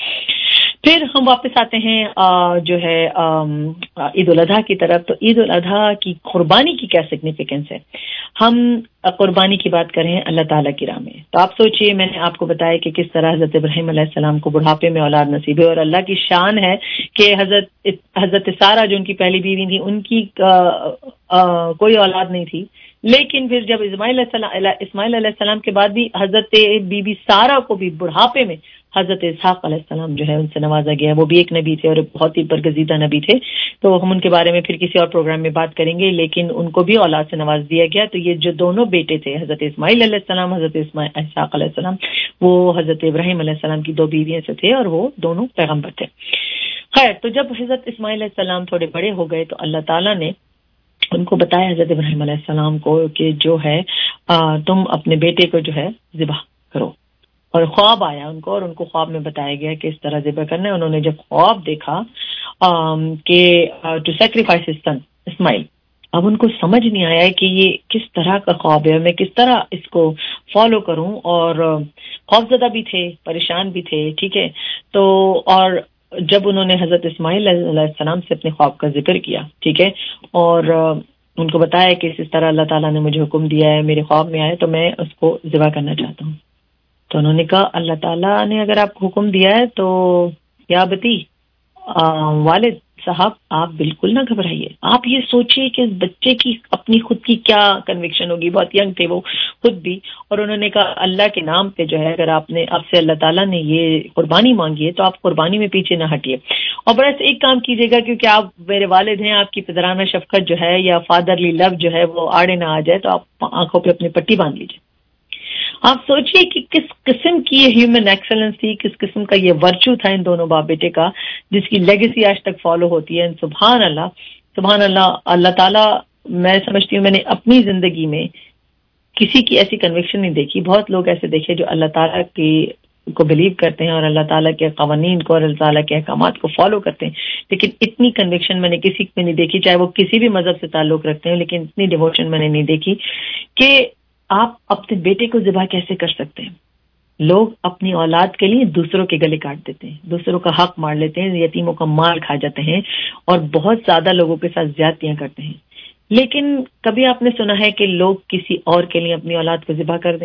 پھر ہم واپس آتے ہیں جو ہے عید الاضحیٰ کی طرف. تو عید الاضحیٰ کی قربانی کی کیا سگنیفیکنس ہے؟ ہم قربانی کی بات کریں اللہ تعالیٰ کی راہ میں، تو آپ سوچئے میں نے آپ کو بتایا کہ کس طرح حضرت ابراہیم علیہ السلام کو بڑھاپے میں اولاد نصیب ہے، اور اللہ کی شان ہے کہ حضرت حضرت سارہ جو ان کی پہلی بیوی تھی ان کی کوئی اولاد نہیں تھی، لیکن پھر جب اسماعیل اسماعیل علیہ السلام کے بعد بھی حضرت بی بی سارہ کو بھی بڑھاپے میں حضرت اسحاق علیہ السلام جو ہے ان سے نوازا گیا. وہ بھی ایک نبی تھے اور ایک بہت ہی برگزیدہ نبی تھے، تو ہم ان کے بارے میں پھر کسی اور پروگرام میں بات کریں گے، لیکن ان کو بھی اولاد سے نواز دیا گیا. تو یہ جو دونوں بیٹے تھے حضرت اسماعیل علیہ السلام، حضرت اسحاق علیہ السلام، وہ حضرت ابراہیم علیہ السلام کی دو بیویوں سے تھے اور وہ دونوں پیغمبر تھے. خیر، تو جب حضرت اسماعیل علیہ السلام تھوڑے بڑے ہو گئے تو اللہ تعالیٰ نے ان کو بتایا حضرت ابراہیم علیہ السلام کو کہ جو ہے تم اپنے بیٹے کو جو ہے ذبح کرو، اور خواب آیا ان کو اور ان کو خواب میں بتایا گیا کہ اس طرح ذبح کرنا ہے. انہوں نے جب خواب دیکھا کہ to sacrifice his son Ismail, اب ان کو سمجھ نہیں آیا کہ یہ کس طرح کا خواب ہے، میں کس طرح اس کو فالو کروں، اور خوف زدہ بھی تھے، پریشان بھی تھے. ٹھیک ہے، تو اور جب انہوں نے حضرت اسماعیل علیہ السلام سے اپنے خواب کا ذکر کیا، ٹھیک ہے، اور ان کو بتایا کہ اس طرح اللہ تعالیٰ نے مجھے حکم دیا ہے، میرے خواب میں آئے تو میں اس کو ذبح کرنا چاہتا ہوں. تو انہوں نے کہا اللہ تعالیٰ نے اگر آپ کو حکم دیا ہے تو یا بتی والد صاحب آپ بالکل نہ گھبرائیے. آپ یہ سوچیے کہ اس بچے کی اپنی خود کی کیا کنوکشن ہوگی، بہت ینگ تھے وہ خود بھی. اور انہوں نے کہا اللہ کے نام پہ جو ہے اگر آپ نے آپ سے اللہ تعالیٰ نے یہ قربانی مانگی ہے تو آپ قربانی میں پیچھے نہ ہٹیے. اور بس ایک کام کیجیے گا، کیونکہ آپ میرے والد ہیں، آپ کی پدرانہ شفقت جو ہے یا فادرلی لو جو ہے وہ آڑے نہ آ جائے، تو آپ آنکھوں پہ اپنی پٹی باندھ لیجیے. آپ سوچئے کہ کس قسم کی یہ ہیومن ایکسلنس تھی، کس قسم کا یہ ورچو تھا ان دونوں باپ بیٹے کا، جس کی لیگیسی آج تک فالو ہوتی ہے. سبحان اللہ، سبحان اللہ. اللہ تعالیٰ، میں سمجھتی ہوں میں نے اپنی زندگی میں کسی کی ایسی کنوکشن نہیں دیکھی. بہت لوگ ایسے دیکھے جو اللہ تعالیٰ کی کو بلیو کرتے ہیں اور اللہ تعالیٰ کے قوانین کو اور اللہ تعالیٰ کے احکامات کو فالو کرتے ہیں، لیکن اتنی کنوکشن میں نے کسی میں نہیں دیکھی، چاہے وہ کسی بھی مذہب سے تعلق رکھتے ہیں، لیکن اتنی ڈیووشن میں نے نہیں دیکھی کہ آپ اپنے بیٹے کو ذبح کیسے کر سکتے ہیں. لوگ اپنی اولاد کے لیے دوسروں کے گلے کاٹ دیتے ہیں، دوسروں کا حق مار لیتے ہیں، یتیموں کا مال کھا جاتے ہیں اور بہت زیادہ لوگوں کے ساتھ زیادتیاں کرتے ہیں. لیکن کبھی آپ نے سنا ہے کہ لوگ کسی اور کے لیے اپنی اولاد کو ذبح کر دیں؟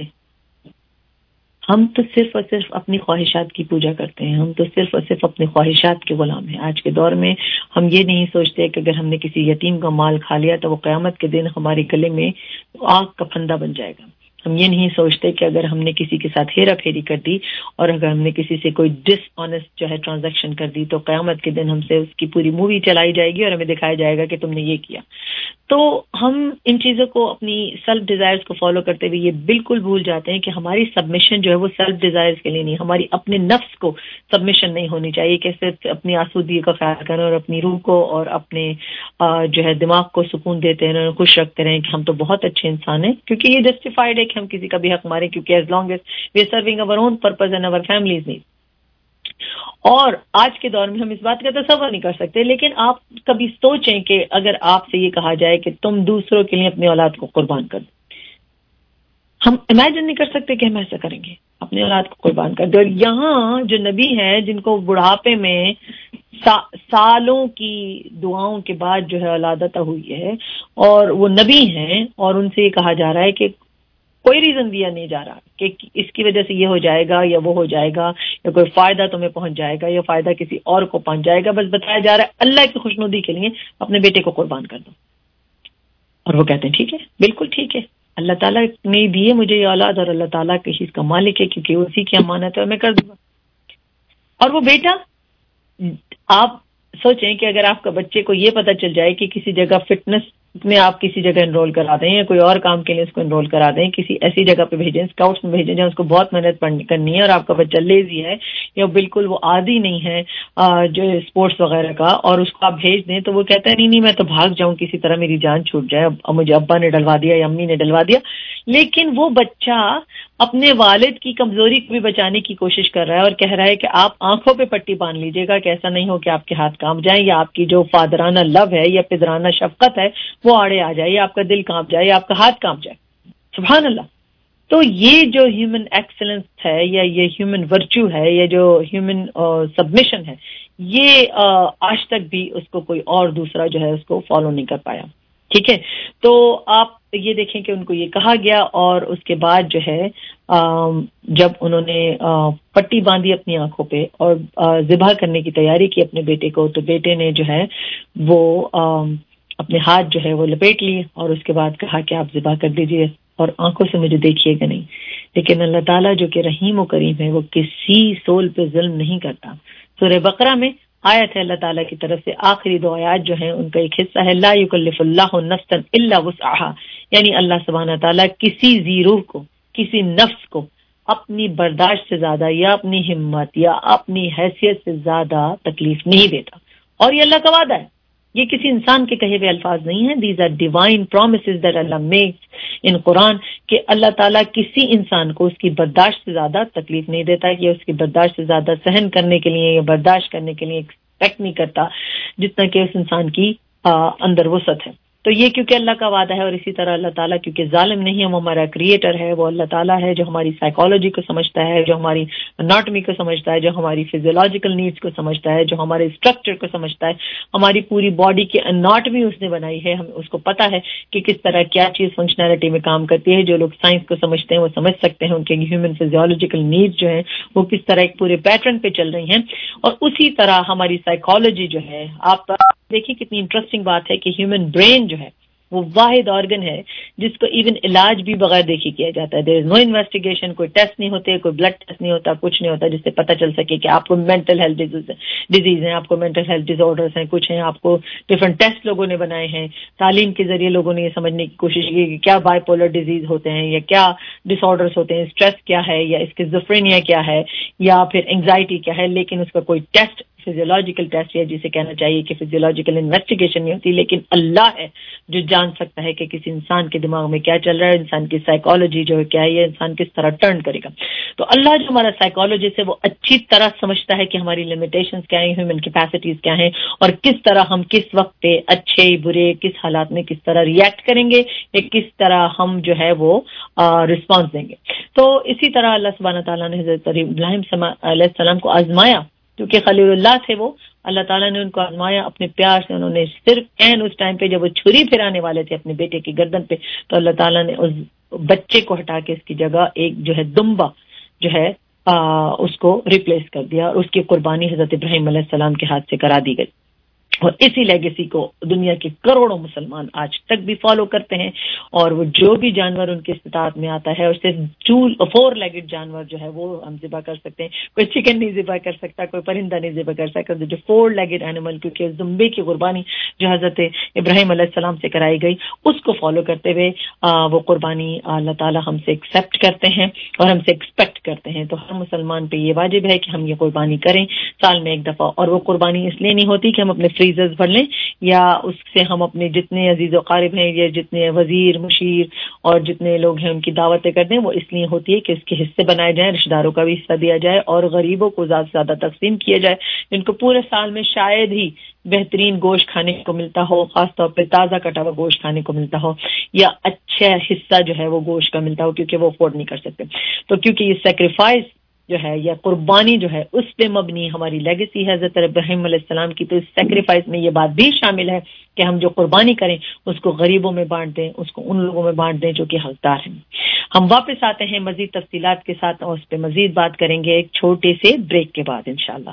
ہم تو صرف اور صرف اپنی خواہشات کی پوجا کرتے ہیں، ہم تو صرف اور صرف اپنی خواہشات کے غلام ہیں. آج کے دور میں ہم یہ نہیں سوچتے کہ اگر ہم نے کسی یتیم کا مال کھا لیا تو وہ قیامت کے دن ہمارے گلے میں آگ کا پھندا بن جائے گا. ہم یہ نہیں سوچتے کہ اگر ہم نے کسی کے ساتھ ہیرا پھیری کر دی اور اگر ہم نے کسی سے کوئی ڈس آنیسٹ جو ہے ٹرانزیکشن کر دی تو قیامت کے دن ہم سے اس کی پوری مووی چلائی جائے گی اور ہمیں دکھایا جائے گا کہ تم نے یہ کیا. تو ہم ان چیزوں کو اپنی سیلف ڈیزائرز کو فالو کرتے ہوئے یہ بالکل بھول جاتے ہیں کہ ہماری سبمیشن جو ہے وہ سیلف ڈیزائرز کے لیے نہیں، ہماری اپنے نفس کو سبمیشن نہیں ہونی چاہیے کہ صرف اپنی آسودگی کا خیال کریں اور اپنی روح کو اور اپنے جو ہے دماغ کو سکون دیتے ہیں اور خوش رکھتے رہیں کہ ہم تو بہت اچھے انسان ہیں، کیونکہ یہ جسٹیفائڈ ہے کہ ہم کسی کا بھی حق ماریں، کیونکہ as long as we are serving our own purpose and our families need. اور آج کے دور میں ہم اس بات کا تصور نہیں کر سکتے، لیکن آپ کبھی سوچیں کہ اگر آپ سے یہ کہا جائے کہ تم دوسروں کے لیے اپنی اولاد کو قربان کر دو، ہم امیجن نہیں کر سکتے کہ ہم ایسا کریں گے، اپنی اولاد کو قربان کر دو. اور یہاں جو نبی ہیں جن کو بڑھاپے میں سا سالوں کی دعاؤں کے بعد جو ہے اولاد عطا ہوئی ہے اور وہ نبی ہیں، اور ان سے یہ کہا جا رہا ہے کہ کوئی ریزن دیا نہیں جا رہا کہ اس کی وجہ سے یہ ہو جائے گا یا وہ ہو جائے گا یا کوئی فائدہ تمہیں پہنچ جائے گا یا فائدہ کسی اور کو پہنچ جائے گا، بس بتایا جا رہا ہے اللہ کی خوشنودی کے لیے اپنے بیٹے کو قربان کر دو. اور وہ کہتے ہیں ٹھیک ہے، بالکل ٹھیک ہے، اللہ تعالیٰ نے دی ہے مجھے یہ اولاد اور اللہ تعالیٰ کی چیز کا مالک ہے کیونکہ اسی کی امانت ہے اور میں کر دوں گا. اور وہ بیٹا، آپ سوچیں کہ اگر آپ کا بچے کو یہ پتہ چل جائے کہ کسی جگہ فٹنس میں آپ کسی جگہ انرول کرا دیں یا کوئی اور کام کے لیے اس کو انرول کرا دیں، کسی ایسی جگہ پہ بھیجیں، اسکاؤٹس میں بھیجیں جہاں اس کو بہت محنت کرنی ہے اور آپ کا بچہ لیزی ہے یا بالکل وہ عادی نہیں ہے جو اسپورٹس وغیرہ کا، اور اس کو آپ بھیج دیں تو وہ کہتا ہے نہیں نہیں میں تو بھاگ جاؤں، کسی طرح میری جان چھوٹ جائے، اب مجھے ابا نے ڈلوا دیا یا امی نے ڈلوا دیا. لیکن وہ بچہ اپنے والد کی کمزوری کو بھی بچانے کی کوشش کر رہا ہے اور کہہ رہا ہے کہ آپ آنکھوں پہ پٹی باندھ لیجیے گا کہ ایسا نہیں ہو کہ آپ کے ہاتھ کانپ جائیں یا آپ کی جو فادرانہ لو ہے یا پدرانہ شفقت ہے وہ آڑے آ جائے یا آپ کا دل کانپ جائے یا آپ کا ہاتھ کانپ جائے. سبحان اللہ. تو یہ جو ہیومن ایکسلنس ہے یا یہ ہیومن ورچو ہے یا جو ہیومن سبمیشن ہے، یہ آج تک بھی اس کو کوئی اور دوسرا جو ہے اس کو فالو نہیں کر پایا. ٹھیک ہے، تو آپ یہ دیکھیں کہ ان کو یہ کہا گیا اور اس کے بعد جو ہے جب انہوں نے پٹی باندھی اپنی آنکھوں پہ اور ذبح کرنے کی تیاری کی اپنے بیٹے کو، تو بیٹے نے جو ہے وہ اپنے ہاتھ جو ہے وہ لپیٹ لیے اور اس کے بعد کہا کہ آپ ذبح کر دیجئے اور آنکھوں سے مجھے دیکھیے گا نہیں. لیکن اللہ تعالیٰ جو کہ رحیم و کریم ہے وہ کسی سول پہ ظلم نہیں کرتا. سورہ بقرہ میں آیت ہے اللہ تعالیٰ کی طرف سے، آخری دو آیات جو ہیں ان کا ایک حصہ ہے لا یکلف اللہ نفسا الا وسعها، یعنی اللہ سبحانہ تعالیٰ کسی ذی روح کو، کسی نفس کو اپنی برداشت سے زیادہ یا اپنی ہمت یا اپنی حیثیت سے زیادہ تکلیف نہیں دیتا. اور یہ اللہ کا وعدہ ہے، یہ کسی انسان کے کہے ہوئے الفاظ نہیں ہیں. These are divine promises that اللہ میکس ان قرآن، کہ اللہ تعالیٰ کسی انسان کو اس کی برداشت سے زیادہ تکلیف نہیں دیتا، یا اس کی برداشت سے زیادہ سہن کرنے کے لیے یا برداشت کرنے کے لیے ایکسپیکٹ نہیں کرتا جتنا کہ اس انسان کی اندر وسعت ہے. تو یہ کیونکہ اللہ کا وعدہ ہے، اور اسی طرح اللہ تعالیٰ کیونکہ ظالم نہیں ہے، وہ ہمارا کریٹر ہے، وہ اللہ تعالیٰ ہے جو ہماری سائیکالوجی کو سمجھتا ہے، جو ہماری اناٹمی کو سمجھتا ہے، جو ہماری فزیولوجیکل نیڈس کو سمجھتا ہے، جو ہمارے اسٹرکچر کو سمجھتا ہے. ہماری پوری باڈی کی اناٹمی اس نے بنائی ہے، ہم اس کو پتہ ہے کہ کس طرح کیا چیز فنکشنالٹی میں کام کرتی ہے. جو لوگ سائنس کو سمجھتے ہیں وہ سمجھ سکتے ہیں ان کے ہیومن فزیولوجیکل نیڈس جو ہیں وہ کس طرح ایک پورے پیٹرن پہ چل رہی ہیں. اور اسی طرح ہماری سائیکالوجی جو ہے، آپ دیکھیے کتنی انٹرسٹنگ بات ہے کہ ہیومن برین جو ہے وہ واحد آرگن ہے جس کو ایون علاج بھی بغیر دیکھی کیا جاتا ہے. دیر از نو انویسٹیگیشن، کوئی ٹیسٹ نہیں ہوتے، کوئی بلڈ ٹیسٹ نہیں ہوتا، کچھ نہیں ہوتا جس سے پتہ چل سکے کہ آپ کو مینٹل ہیلتھ ڈیزیز ہیں، آپ کو مینٹل ہیلتھ ڈس آرڈرس ہیں، کچھ ہیں. آپ کو ڈفرینٹ ٹیسٹ لوگوں نے بنائے ہیں، تعلیم کے ذریعے لوگوں نے یہ سمجھنے کی کوشش کی کہ کیا بائی پولر ڈیزیز ہوتے ہیں یا کیا ڈس آرڈرس ہوتے ہیں، اسٹریس کیا ہے یا اسکیزوفرینیا کیا ہے یا پھر انگزائٹی کیا ہے. لیکن اس کا کوئی ٹیسٹ، فزیولوجیکل ٹیسٹ یا جسے کہنا چاہیے کہ فزیولوجیکل انویسٹیگیشن نہیں ہوتی. لیکن اللہ ہے جو جان سکتا ہے کہ کسی انسان کے دماغ میں کیا چل رہا ہے، انسان کی سائیکالوجی جو ہے کیا ہے، انسان کس طرح ٹرن کرے گا. تو اللہ جو ہمارا سائیکالوجسٹ ہے وہ اچھی طرح سمجھتا ہے کہ ہماری لمیٹیشنز کیا ہیں، ہیومن کیپیسٹیز کیا ہیں، اور کس طرح ہم کس وقت پہ اچھے برے کس حالات میں کس طرح ریئیکٹ کریں گے یا کس طرح ہم جو ہے وہ رسپانس دیں گے. تو اسی طرح اللہ سبحانہ تعالیٰ نے حضرت ابراہیم علیہ السلام کو آزمایا، کیونکہ خلیل اللہ تھے وہ، اللہ تعالیٰ نے ان کو آزمایا اپنے پیار سے. انہوں نے صرف این اس ٹائم پہ جب وہ چھری پھرانے والے تھے اپنے بیٹے کی گردن پہ، تو اللہ تعالیٰ نے اس بچے کو ہٹا کے اس کی جگہ ایک جو ہے دمبا جو ہے آ, اس کو ریپلیس کر دیا، اور اس کی قربانی حضرت ابراہیم علیہ السلام کے ہاتھ سے کرا دی گئی. اور اسی لیگیسی کو دنیا کے کروڑوں مسلمان آج تک بھی فالو کرتے ہیں. اور وہ جو بھی جانور ان کے استطاعت میں آتا ہے، اور صرف چول فور لیگڈ جانور جو ہے وہ ہم ذبح کر سکتے ہیں. کوئی چکن نہیں ذبح کر سکتا، کوئی پرندہ نہیں ذبح کر سکتا. جو فور لیگڈ اینیمل، کیونکہ زمبے کی قربانی جو حضرت ابراہیم علیہ السلام سے کرائی گئی، اس کو فالو کرتے ہوئے وہ قربانی اللہ تعالیٰ ہم سے ایکسیپٹ کرتے ہیں اور ہم سے ایکسپیکٹ کرتے ہیں. تو ہر مسلمان پہ یہ واجب ہے کہ ہم یہ قربانی کریں سال میں ایک دفعہ. اور وہ قربانی اس لیے نہیں ہوتی کہ ہم اپنے فریزرز بھر لیں یا اس سے ہم اپنے جتنے عزیز و قارب ہیں یا جتنے وزیر مشیر اور جتنے لوگ ہیں ان کی دعوتیں کر دیں. وہ اس لیے ہوتی ہے کہ اس کے حصے بنائے جائیں، رشتہ داروں کا بھی حصہ دیا جائے اور غریبوں کو زیادہ سے زیادہ تقسیم کیا جائے، جن کو پورے سال میں شاید ہی بہترین گوشت کھانے کو ملتا ہو، خاص طور پہ تازہ کٹا ہوا گوشت کھانے کو ملتا ہو، یا اچھا حصہ جو ہے وہ گوشت کا ملتا ہو، کیونکہ وہ افورڈ نہیں کر سکتے. تو کیونکہ یہ سیکریفائس جو ہے یا قربانی جو ہے اس پہ مبنی ہماری لیگیسی ہے حضرت ابراہیم علیہ السلام کی. تو اس سیکریفائس میں یہ بات بھی شامل ہے کہ ہم جو قربانی کریں اس کو غریبوں میں بانٹ دیں، اس کو ان لوگوں میں بانٹ دیں جو کہ حقدار ہیں. ہم واپس آتے ہیں مزید تفصیلات کے ساتھ اور اس پہ مزید بات کریں گے ایک چھوٹے سے بریک کے بعد انشاءاللہ.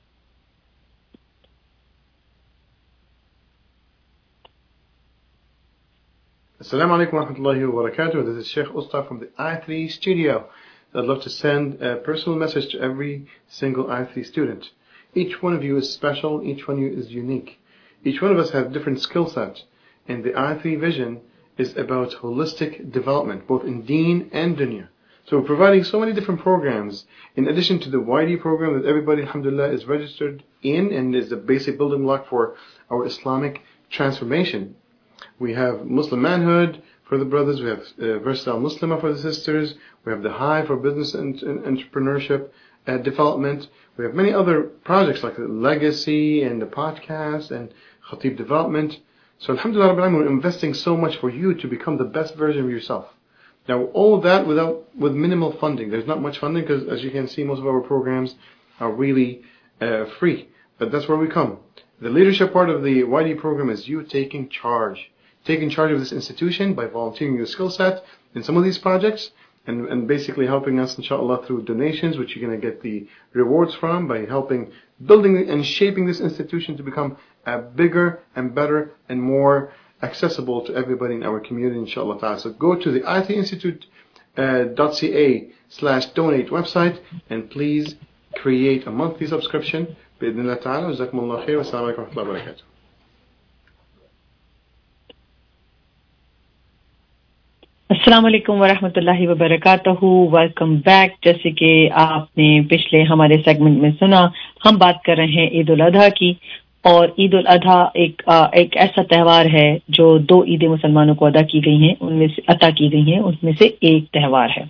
Assalamu alaikum wa rahmatullahi wa barakatuh. This is Sheikh Usta from the I three studio. I'd love to send a personal message to every single I three student. Each one of you is special, each one of you is unique. Each one of us have different skill sets. And the I three vision is about holistic development, both in deen and dunya. So we're providing so many different programs, in addition to the Y D program that everybody, alhamdulillah, is registered in and is the basic building block for our Islamic transformation. We have Muslim manhood for the brothers, we have uh, versatile Muslimah for the sisters, we have the high for business and, and entrepreneurship uh, development. We have many other projects like the legacy and the podcast and Khatib development. So alhamdulillah, we're investing so much for you to become the best version of yourself. Now all of that without with minimal funding. There's not much funding because as you can see most of our programs are really uh, free. But that's where we come. The leadership part of the Y D program is you taking charge. Taking charge of this institution by volunteering your skill set in some of these projects and, and basically helping us inshallah through donations which you're going to get the rewards from by helping building and shaping this institution to become uh, bigger and better and more accessible to everybody in our community, inshallah ta'ala. So go to the I three Institute uh, dot C A slash donate website and please create a monthly subscription. Bi-idhnillah ta'ala. Jazakumullah khair. Wassalamu alaikum wa rahmatullahi wa barakatuh. अस्सलामु अलैकुम वरहमतुल्लाहि वबरकातुहू। Welcome back. जैसे कि आपने पिछले हमारे सेगमेंट में सुना, हम बात कर रहे हैं ईद उल अधा की, और ईद उल अधा एक एक ऐसा त्यौहार है जो दो ईदें मुसलमानों को अदा की गई हैं, उनमें से अता की गई हैं, उनमें से एक त्यौहार है।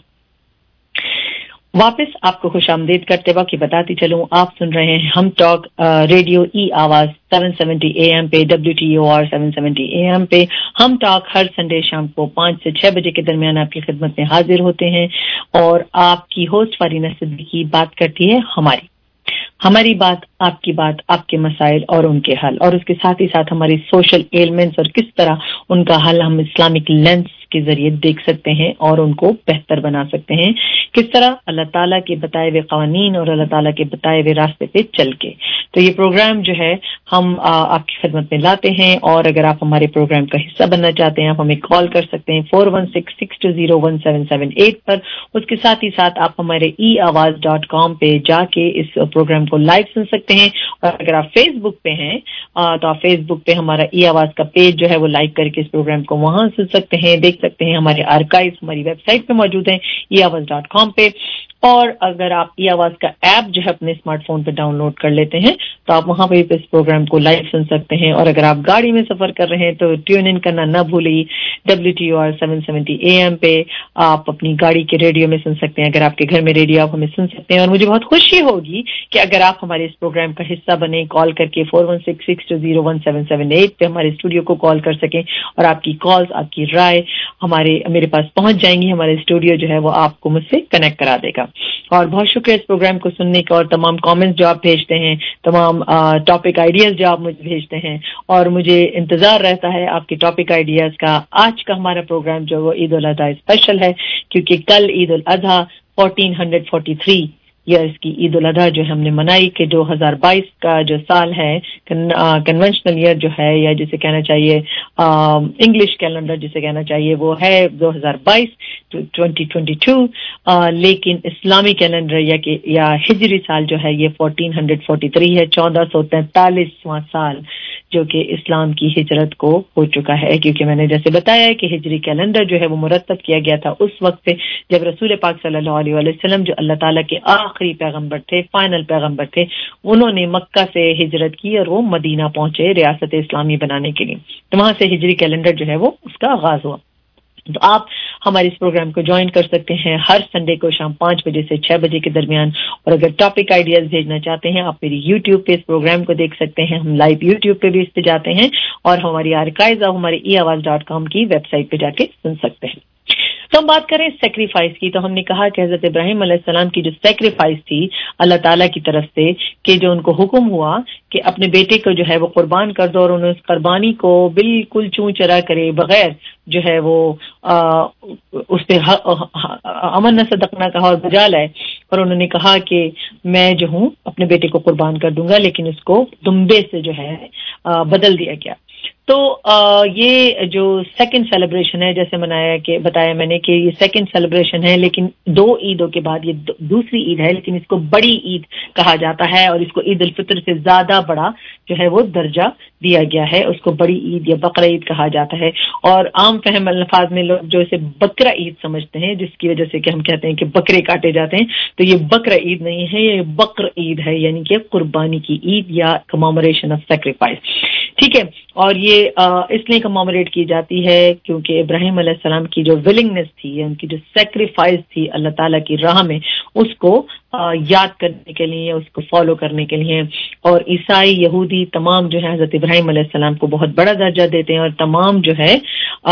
वापस आपको खुशामदीद करते वक्त बताती चलूं, आप सुन रहे हैं हम talk radio E Awaz seven seventy A M पे, W T O R seven seventy A M पे। हम टॉक हर संडे शाम को पाँच से छह बजे के दरमियान आपकी खिदमत में हाजिर होते हैं, और आपकी होस्ट फारीना सिद्दीकी बात करती है हमारी हमारी बात, आपकी बात, आपके मसाइल और उनके हल, और उसके साथ ही साथ हमारी सोशल एलिमेंट्स और किस तरह उनका हल हम इस्लामिक लेंस के जरिए देख सकते हैं और उनको बेहतर बना सकते हैं, किस तरह अल्लाह ताला के बताए हुए कानून और अल्लाह ताला के बताए हुए रास्ते पे चल के। तो ये प्रोग्राम जो है हम आ, आपकी खिदमत में लाते हैं, और अगर आप हमारे प्रोग्राम का हिस्सा बनना चाहते हैं, आप हमें कॉल कर सकते हैं four one six six two zero one seven seven eight पर। उसके साथ ही साथ आप हमारे ई आवाज डॉट कॉम पे जाके इस प्रोग्राम को लाइव सुन सकते हैं, और अगर आप फेसबुक पे हैं तो आप फेसबुक पे हमारा ई आवाज का पेज जो है वो लाइक करके इस प्रोग्राम को वहां सुन सकते हैं, देख सकते हैं। हमारे आर्काइव हमारी वेबसाइट पे मौजूद है ई आवाज डॉट कॉम पे, और अगर आप ई आवाज का ऐप जो है अपने स्मार्टफोन पे डाउनलोड कर लेते हैं तो आप वहां पे इस प्रोग्राम को लाइव सुन सकते हैं। और अगर आप गाड़ी में सफर कर रहे हैं तो ट्यून इन करना ना भूलिए, W T O R seven seventy A M पे आप अपनी गाड़ी के रेडियो में सुन सकते हैं। अगर आपके घर में रेडियो, आप हमें सुन सकते हैं, और मुझे बहुत खुशी होगी कि अगर आप हमारे इस प्रोग्राम का हिस्सा बने, कॉल करके four one six six two zero one seven seven eight पे हमारे स्टूडियो को कॉल कर सकें, और आपकी कॉल्स, आपकी राय हमारे मेरे पास पहुंच जाएंगी। हमारे स्टूडियो जो है वो आपको मुझसे कनेक्ट करा देगा। और बहुत शुक्रिया इस प्रोग्राम को सुनने का, और तमाम कमेंट्स जो आप भेजते हैं, तमाम टॉपिक आइडियाज जो आप मुझे भेजते हैं, और मुझे इंतजार रहता है आपके टॉपिक आइडियाज का। आज का हमारा प्रोग्राम जो वो ईद उल अज़हा स्पेशल है, क्योंकि कल Eid ul Azha fourteen forty three years की ईद उल अज़हा जो हमने मनाई कि दो हज़ार बाईस का जो साल है, कन्वेंशनल ईयर जो है, या जिसे कहना चाहिए इंग्लिश कैलेंडर जिसे कहना चाहिए, वो है दो हज़ार बाईस ट्वेंटी ट्वेंटी टू, लेकिन इस्लामी कैलेंडर या कि या हिजरी साल जो है ये फोर्टीन फोर्टी थ्री है, चौदह सौ तैंतालीसवां साल जो कि इस्लाम की हिजरत को हो चुका है। क्योंकि मैंने जैसे बताया है कि हिजरी कैलेंडर जो है वो मुरतब किया गया था उस वक्त से जब रसूल पाक सल्लल्लाहु अलैहि वसल्लम जो अल्लाह ताला के आखिरी पैगंबर थे, फाइनल पैगंबर थे, उन्होंने मक्का से हिजरत की और वो मदीना पहुंचे रियासत इस्लामी बनाने के लिए। तो वहां से हिजरी कैलेंडर जो है वो उसका आगाज हुआ। तो आप हमारे इस प्रोग्राम को ज्वाइन कर सकते हैं हर संडे को शाम पाँच बजे से छह बजे के दरमियान। और अगर टॉपिक आइडियाज भेजना चाहते हैं, आप मेरी यूट्यूब पे इस प्रोग्राम को देख सकते हैं। हम लाइव यूट्यूब पे भी इस पे जाते हैं, और हमारी आर्काइव आप हमारे ई आवाज डॉट कॉम की वेबसाइट पे जाके सुन सकते हैं। तो हम बात करें सेक्रीफाइस की, तो हमने कहा कि हजरत इब्राहिम अलैहिस्सलाम की जो सेक्रीफाइस थी अल्लाह ताला की तरफ से, कि जो उनको हुक्म हुआ कि अपने बेटे को जो है वो कुर्बान कर दो, और उन्होंने उस कुर्बानी को बिल्कुल चूं चरा करे बगैर जो है वो आ, उस पे अमन न सदकना कहा और बजा लाए, और उन्होंने कहा कि मैं जो हूँ अपने बेटे को कुर्बान कर दूंगा, लेकिन उसको दुम्बे से जो है आ, बदल दिया गया। तो आ, ये जो सेकंड सेलिब्रेशन है, जैसे मनाया कि बताया मैंने कि ये सेकंड सेलिब्रेशन है, लेकिन दो ईदों के बाद ये दूसरी ईद है, लेकिन इसको बड़ी ईद कहा जाता है, और इसको ईद उल फितर से ज्यादा बड़ा जो है वो दर्जा दिया गया है, उसको बड़ी ईद या बकरा ईद कहा जाता है। और आम फहम अल्फाज में लोग जो इसे बकरा ईद समझते हैं, जिसकी वजह से कि हम कहते हैं कि बकरे काटे जाते हैं, तो ये बकरा ईद नहीं है, ये बकर ईद है, यानी कि कुर्बानी की ईद या कमेमोरेशन ऑफ सैक्रिफाइस। ठीक है, और ये इसलिए कमेमोरेट की जाती है क्योंकि इब्राहिम अलैहिस्सलाम की जो विलिंगनेस थी, उनकी जो सैक्रिफाइस थी अल्लाह ताला की राह में, उसको याद करने के लिए, उसको फॉलो करने के लिए। और ईसाई, यहूदी तमाम जो है हजरत इब्राहिम अलैहिस्सलाम को बहुत बड़ा दर्जा देते हैं, और तमाम जो है आ,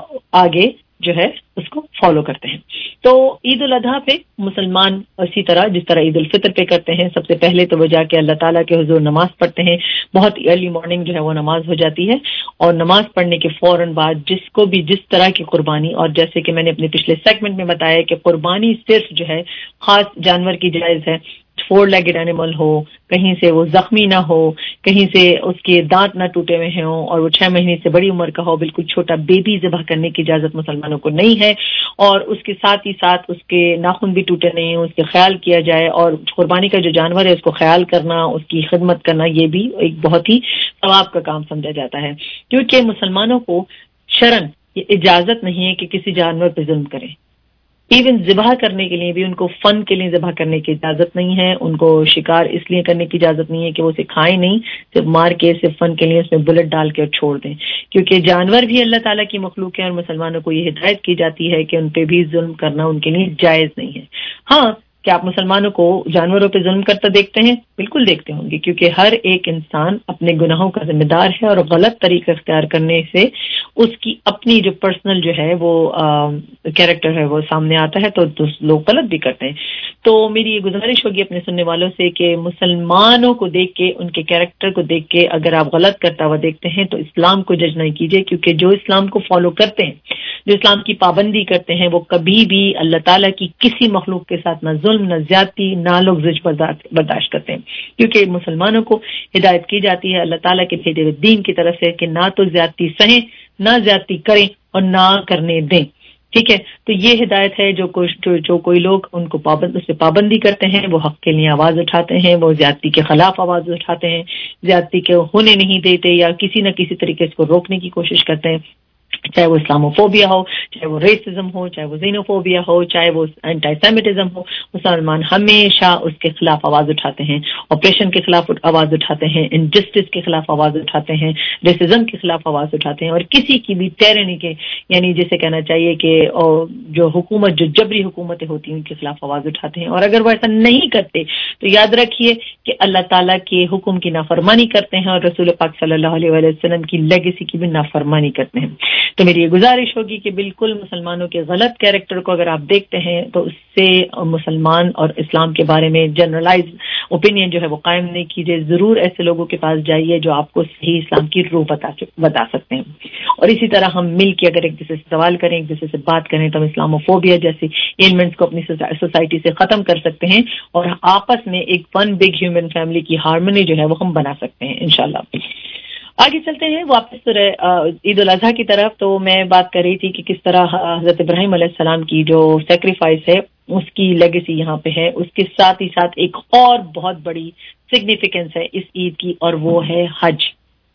आगे जो है उसको फॉलो करते हैं। तो ईद उल अज़हा पे मुसलमान इसी तरह जिस तरह ईद उल फितर पे करते हैं, सबसे पहले तो वो जाके अल्लाह ताला के हुजूर नमाज पढ़ते हैं। बहुत अर्ली मॉर्निंग जो है वो नमाज हो जाती है, और नमाज पढ़ने के फौरन बाद जिसको भी जिस तरह की कुर्बानी, और जैसे कि मैंने अपने पिछले सेगमेंट में बताया कि कुर्बानी सिर्फ जो है खास जानवर की जायज है, फोर लेगेड एनिमल हो, कहीं से वो जख्मी ना हो, कहीं से उसके दांत ना टूटे हुए हों और वो छह महीने से बड़ी उम्र का हो, बिल्कुल छोटा बेबी ज़िबह करने की इजाजत मुसलमानों को नहीं है। और उसके साथ ही साथ उसके नाखून भी टूटे नहीं हो, उसके ख्याल किया जाए। और कुर्बानी का जो जानवर है उसको ख्याल करना, उसकी खिदमत करना, ये भी एक बहुत ही सवाब का काम समझा जाता है, क्योंकि मुसलमानों को शरन ये इजाजत नहीं है कि किसी जानवर पर जुल्म करें। इवन ज़िबह करने के लिए भी उनको फन के लिए ज़िबह करने की इजाजत नहीं है, उनको शिकार इसलिए करने की इजाजत नहीं है कि वो उसे खाएं नहीं, सिर्फ मार के सिर्फ फन के लिए उसमें बुलेट डाल के और छोड़ दें, क्योंकि जानवर भी अल्लाह ताला की मखलूक है और मुसलमानों को ये हिदायत की जाती है कि उन पे भी जुल्म करना उनके लिए जायज नहीं है। हाँ, क्या आप मुसलमानों को जानवरों पे जुल्म करता देखते हैं? बिल्कुल देखते होंगे, क्योंकि हर एक इंसान अपने गुनाहों का जिम्मेदार है और गलत तरीका इख्तियार करने से उसकी अपनी जो पर्सनल जो है वो कैरेक्टर है वो सामने आता है, तो, तो लोग गलत भी करते हैं। तो मेरी ये गुजारिश होगी अपने सुनने वालों से कि मुसलमानों को देख के, उनके कैरेक्टर को देख के अगर आप गलत करता हुआ देखते हैं तो इस्लाम को जज नहीं कीजिए, क्योंकि जो इस्लाम को फॉलो करते हैं, जो इस्लाम की पाबंदी करते हैं, वो कभी भी अल्लाह ताला की किसी मखलूक के साथ ना जुल्म, न ज्यादती, ना लोग जिज बर्दाश्त करते हैं, क्योंकि मुसलमानों को हिदायत की जाती है अल्लाह ताला के भेजे हुए दीन की तरफ से कि ना तो ज्यादती सहें, ना ज्यादती करें और ना करने दें। ठीक है, तो ये हिदायत है। जो कुछ जो, जो कोई लोग उनको पाबंद उससे पाबंदी करते हैं, वो हक के लिए आवाज उठाते हैं, वो ज्यादती के खिलाफ आवाज उठाते हैं, ज्यादती के होने नहीं देते या किसी न किसी तरीके से इसको रोकने की कोशिश करते हैं, चाहे वो इस्लामोफोबिया हो, चाहे वो रेसिज्म हो, चाहे वो जीनोफोबिया हो, चाहे वो एंटीसेमिटिज्म हो, मुसलमान हमेशा उसके खिलाफ आवाज उठाते हैं, ऑपरेशन के खिलाफ आवाज उठाते हैं, इनजस्टिस के खिलाफ आवाज उठाते हैं, रेसिज्म के खिलाफ आवाज उठाते हैं, और किसी की भी टेरनी के, यानी जिसे कहना चाहिए कि जो हुकूमत, जो जबरी हुकूमतें होती हैं, उनके खिलाफ आवाज उठाते हैं। और अगर वो ऐसा नहीं करते तो याद रखिए कि अल्लाह ताला के हुक्म की नाफरमानी करते हैं और रसूल पाक सल्लल्लाहु अलैहि वसल्लम की लेगेसी की भी नाफरमानी करते हैं। तो मेरी ये गुजारिश होगी कि बिल्कुल मुसलमानों के गलत कैरेक्टर को अगर आप देखते हैं तो उससे मुसलमान और इस्लाम के बारे में जनरलाइज ओपिनियन जो है वो कायम नहीं कीजिए। जरूर ऐसे लोगों के पास जाइए जो आपको सही इस्लाम की रूह बता बता सकते हैं। और इसी तरह हम मिल के अगर एक दूसरे से सवाल करें, एक दूसरे से बात करें, तो हम इस्लामोफोबिया जैसी एलिमेंट्स को अपनी सोसाइटी से खत्म कर सकते हैं और आपस में एक वन बिग ह्यूमन फैमिली की हार्मनी जो है वो हम बना सकते हैं इंशाल्लाह। आगे चलते हैं वापस ईद उल अजहा की तरफ। तो मैं बात कर रही थी कि किस तरह हजरत इब्राहिम अलैहिस्सलाम की जो सेक्रीफाइस है उसकी लेगेसी यहाँ पे है। उसके साथ ही साथ एक और बहुत बड़ी सिग्निफिकेंस है इस ईद की, और वो है हज।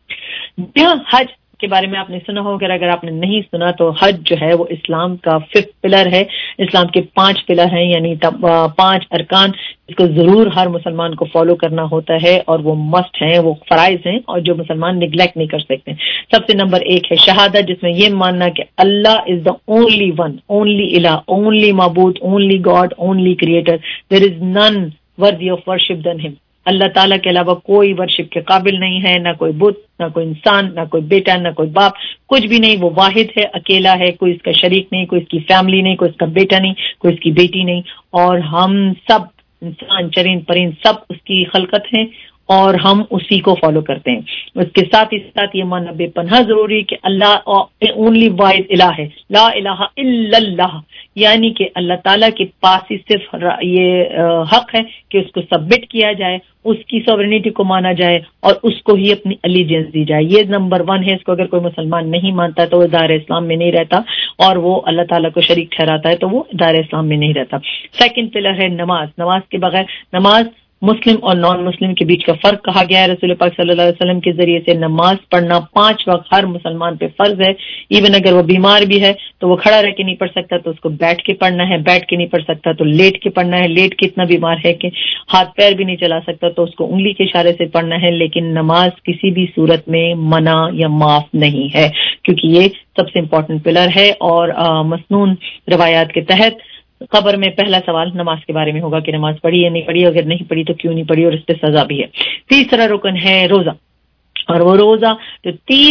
हज के बारे में आपने सुना होगा, अगर आपने नहीं सुना तो हज जो है वो इस्लाम का फिफ्थ पिलर है। इस्लाम के पांच पिलर हैं, यानी पांच अरकान, इसको जरूर हर मुसलमान को फॉलो करना होता है और वो मस्ट हैं, वो फराइज हैं और जो मुसलमान निगलेक्ट नहीं कर सकते। सबसे नंबर एक है शहादत, जिसमें ये मानना कि अल्लाह is the only one, only इला, ओनली माबूद, only God, only creator, there is none worthy of worship than him. अल्लाह ताला के अलावा कोई वर्शिप के काबिल नहीं है, ना कोई बुत, ना कोई इंसान, ना कोई बेटा, ना कोई बाप, कुछ भी नहीं। वो वाहिद है, अकेला है, कोई इसका शरीक नहीं, कोई इसकी फैमिली नहीं, कोई इसका बेटा नहीं, कोई इसकी बेटी नहीं। और हम सब इंसान, चरिंद परिंद, सब उसकी खलकत हैं और हम उसी को फॉलो करते हैं। उसके साथ ही साथ ये मानना बेपनाह जरूरी कि अल्लाह ओनली वाहिद इलाह है, ला इलाहा इल्लल्लाह, यानी कि अल्लाह ताला के पास ही सिर्फ ये हक है कि उसको सबमिट किया जाए, उसकी सॉवरेनिटी को माना जाए और उसको ही अपनी अलीजेंस दी जाए। ये नंबर वन है। इसको अगर कोई मुसलमान नहीं मानता तो वो दायरे इस्लाम में नहीं रहता और वो अल्लाह ताला को शरीक ठहराता है तो वो दायरे इस्लाम में नहीं रहता। सेकंड पिलर है नमाज। नमाज के बगैर, नमाज मुस्लिम और नॉन मुस्लिम के बीच का फर्क कहा गया है रसूल पाक सल्लल्लाहु अलैहि वसल्लम के जरिए से। नमाज पढ़ना पांच वक्त हर मुसलमान पे फर्ज है। इवन अगर वो बीमार भी है तो वो खड़ा रह के नहीं पढ़ सकता तो उसको बैठ के पढ़ना है, बैठ के नहीं पढ़ सकता तो लेट के पढ़ना है, लेट के इतना बीमार है कि हाथ पैर भी नहीं चला सकता तो उसको उंगली के इशारे से पढ़ना है। लेकिन नमाज किसी भी सूरत में मना या माफ नहीं है, क्योंकि ये सबसे इंपॉर्टेंट पिलर है। और आ, मसनून रवायात के तहत कब्र में पहला सवाल नमाज के बारे में होगा कि नमाज पढ़ी या नहीं पढ़ी, अगर नहीं पढ़ी तो क्यों नहीं पढ़ी, और इस पे सजा भी है। तीसरा रुकन है रोजा, और वो रोजा जो तीस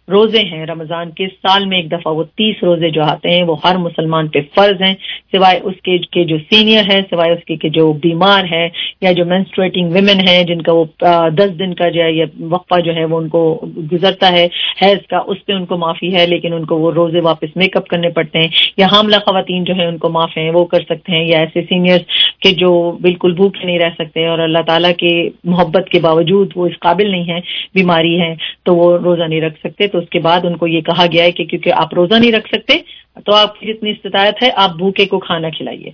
روزے ہیں رمضان کے، سال میں ایک دفعہ وہ تیس روزے جو آتے ہیں وہ ہر مسلمان پہ فرض ہیں، سوائے اس کے کہ جو سینئر ہے، سوائے اس کے کہ جو بیمار ہے یا جو مینسٹریٹنگ ویمن ہے جن کا وہ دس دن کا جو ہے یا وقفہ جو ہے وہ ان کو گزرتا ہے حیض کا، اس پہ ان کو معافی ہے، لیکن ان کو وہ روزے واپس میک اپ کرنے پڑتے ہیں، یا حاملہ خواتین جو ہے ان کو معاف ہیں وہ کر سکتے ہیں، یا ایسے سینئرز کہ جو بالکل بھوکے نہیں رہ سکتے اور اللہ تعالیٰ کے محبت کے باوجود وہ اس قابل نہیں ہے، بیماری ہے تو وہ روزہ نہیں رکھ سکتے. تو اس کے بعد ان کو یہ کہا گیا ہے کہ کیونکہ آپ روزہ نہیں رکھ سکتے تو آپ کی جتنی استطاعت ہے آپ بھوکے کو کھانا کھلائیے،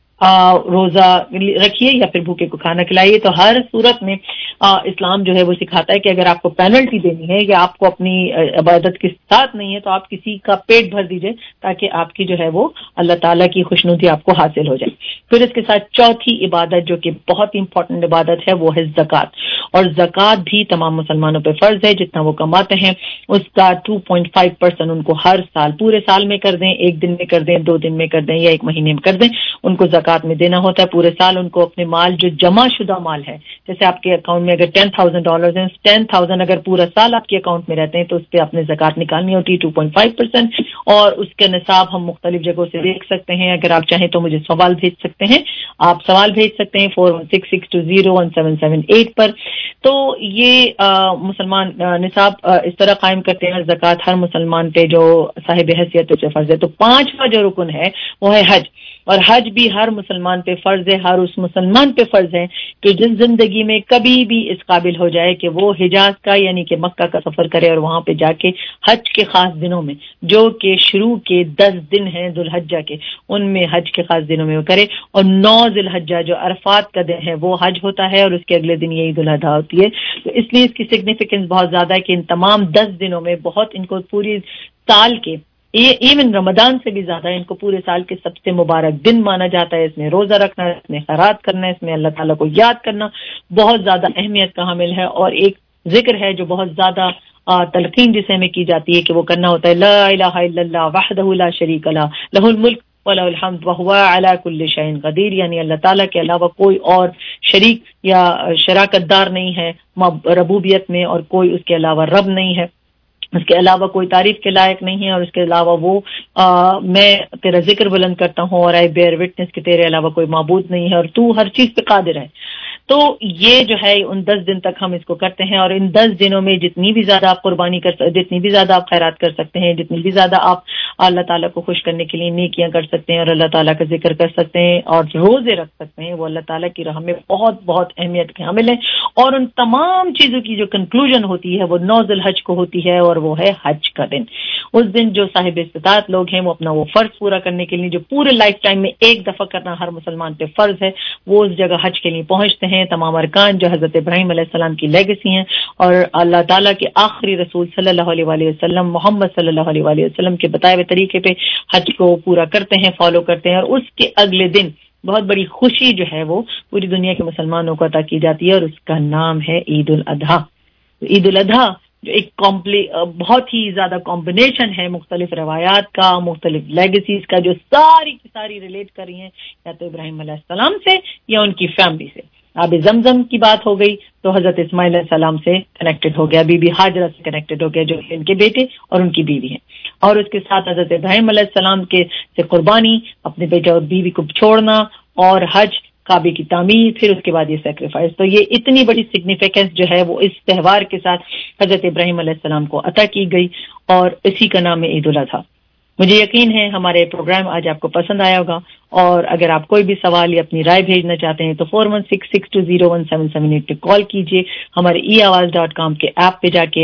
روزہ رکھیے یا پھر بھوکے کو کھانا کھلائیے. تو ہر صورت میں اسلام جو ہے وہ سکھاتا ہے کہ اگر آپ کو پینلٹی دینی ہے یا آپ کو اپنی عبادت کے ساتھ نہیں ہے تو آپ کسی کا پیٹ بھر دیجئے تاکہ آپ کی جو ہے وہ اللہ تعالیٰ کی خوشنودی آپ کو حاصل ہو جائے. پھر اس کے ساتھ چوتھی عبادت جو کہ بہت امپورٹنٹ عبادت ہے وہ ہے زکوٰۃ، اور زکوٰۃ بھی تمام مسلمانوں پہ فرض ہے. جتنا وہ کماتے ہیں اس کا ٹو پوائنٹ فائیو پرسینٹ ان کو ہر سال پورے سال میں کر دیں، ایک دن میں کر دیں، دو دن میں کر دیں یا ایک مہینے میں کر دیں، ان کو زکوٰۃ میں دینا ہوتا ہے. پورے سال ان کو اپنے مال جو جمع شدہ مال ہے، جیسے آپ کے اکاؤنٹ میں اگر ٹین تھاؤزینڈ ڈالر ہیں، ٹین تھاؤزینڈ اگر پورا سال آپ کے اکاؤنٹ میں رہتے ہیں تو اس پہ آپ نے زکوٰۃ نکالنی ہوتی ہے ٹو پوائنٹ فائیو پرسینٹ. اور اس کا نصاب ہم مختلف جگہوں سے دیکھ سکتے ہیں. اگر آپ چاہیں تو مجھے سوال بھیج سکتے ہیں، آپ سوال بھیج سکتے ہیں four one six six two zero one seven seven eight پر. تو یہ آ, مسلمان آ, نصاب آ, اس طرح قائم کرتے ہیں. زکوٰۃ ہر مسلمان پہ جو صاحب حیثیت سے فرض ہے. تو پانچواں جو رکن ہے وہ ہے حج، اور حج بھی ہر مسلمان پہ فرض ہے. ہر اس مسلمان پہ فرض ہے کہ جس زندگی میں کبھی بھی اس قابل ہو جائے کہ وہ حجاز کا یعنی کہ مکہ کا سفر کرے اور وہاں پہ جا کے حج کے خاص دنوں میں جو کہ شروع کے دس دن ہیں ذو الحجہ کے، ان میں حج کے خاص دنوں میں وہ کرے. اور نو ذی الحجہ جو عرفات کا دن ہے وہ حج ہوتا ہے، اور اس کے اگلے دن یہ عید الاضحیٰ ہوتی ہے. تو اس لیے اس کی سگنیفیکنس بہت زیادہ ہے کہ ان تمام دس دنوں میں بہت ان کو پوری سال کے ایون رمضان سے بھی زیادہ ان کو پورے سال کے سب سے مبارک دن مانا جاتا ہے. اس میں روزہ رکھنا، اس میں خیرات کرنا، اس میں اللہ تعالیٰ کو یاد کرنا بہت زیادہ اہمیت کا حامل ہے. اور ایک ذکر ہے جو بہت زیادہ تلقین جسے ہمیں کی جاتی ہے کہ وہ کرنا ہوتا ہے لا الہ الا اللہ وحدہ لا شریک لہ لہ الملک وَلَهُ الْحَمْدُ وَهُوَ عَلَى كُلِّ شَيْءٍ قَدِيرٌ، یعنی اللہ تعالیٰ کے علاوہ کوئی اور شریک یا شراکت دار نہیں ہے ربوبیت میں، اور کوئی اس کے علاوہ رب نہیں ہے، اس کے علاوہ کوئی تعریف کے لائق نہیں ہے، اور اس کے علاوہ وہ آ, میں تیرا ذکر بلند کرتا ہوں اور آئی بیئر وٹنس کہ تیرے علاوہ کوئی معبود نہیں ہے اور تو ہر چیز پہ قادر ہے. تو یہ جو ہے ان دس دن تک ہم اس کو کرتے ہیں. اور ان دس دنوں میں جتنی بھی زیادہ آپ قربانی کر سکتے، جتنی بھی زیادہ آپ خیرات کر سکتے ہیں، جتنی بھی زیادہ آپ اللہ تعالیٰ کو خوش کرنے کے لیے نیکیاں کر سکتے ہیں اور اللہ تعالیٰ کا ذکر کر سکتے ہیں اور روزے رکھ سکتے ہیں، وہ اللہ تعالیٰ کی راہ میں بہت بہت اہمیت کے حامل ہیں. اور ان تمام چیزوں کی جو کنکلوژن ہوتی ہے وہ نو ذی الحج کو ہوتی ہے، اور وہ ہے حج کا دن. اس دن جو صاحب استطاعت لوگ ہیں وہ اپنا وہ فرض پورا کرنے کے لیے جو پورے لائف ٹائم میں ایک دفعہ کرنا ہر مسلمان پہ فرض ہے، وہ اس جگہ حج کے لیے پہنچتے ہیں. تمام ارکان جو حضرت ابراہیم علیہ السلام کی لیگیسی ہیں اور اللہ تعالیٰ کے آخری رسول صلی اللہ علیہ وآلہ وسلم محمد صلی اللہ علیہ وآلہ وسلم کے بتائے ہوئے طریقے پہ حج کو پورا کرتے ہیں، فالو کرتے ہیں. اور اس کے اگلے دن بہت بڑی خوشی جو ہے وہ پوری دنیا کے مسلمانوں کو عطا کی جاتی ہے، اور اس کا نام ہے عید الاضحیٰ. عید الاضحیٰ جو ایک کمپلی بہت ہی زیادہ کمبینیشن ہے مختلف روایات کا، مختلف لیگیسیز کا، جو ساری کی ساری ریلیٹ کر رہی ہیں یا تو ابراہیم علیہ السلام سے یا ان کی فیملی سے. آب زمزم کی بات ہو گئی تو حضرت اسماعیل علیہ السلام سے کنیکٹڈ ہو گیا، بی بی حاجرہ سے کنیکٹڈ ہو گیا جو ان کے بیٹے اور ان کی بیوی ہیں. اور اس کے ساتھ حضرت ابراہیم علیہ السلام کے سے قربانی، اپنے بیٹے اور بیوی کو چھوڑنا، اور حج، کعبے کی تعمیر، پھر اس کے بعد یہ سیکریفائس. تو یہ اتنی بڑی سگنیفیکینس جو ہے وہ اس تہوار کے ساتھ حضرت ابراہیم علیہ السلام کو عطا کی گئی، اور اسی کا نام ہے عید الاضحیٰ. مجھے یقین ہے ہمارے پروگرام آج آپ کو پسند آیا ہوگا، اور اگر آپ کوئی بھی سوال یا اپنی رائے بھیجنا چاہتے ہیں تو four one six six two zero one seven seven eight پہ کال کیجیے. ہمارے ای آواز ڈاٹ کام کے ایپ پہ جا کے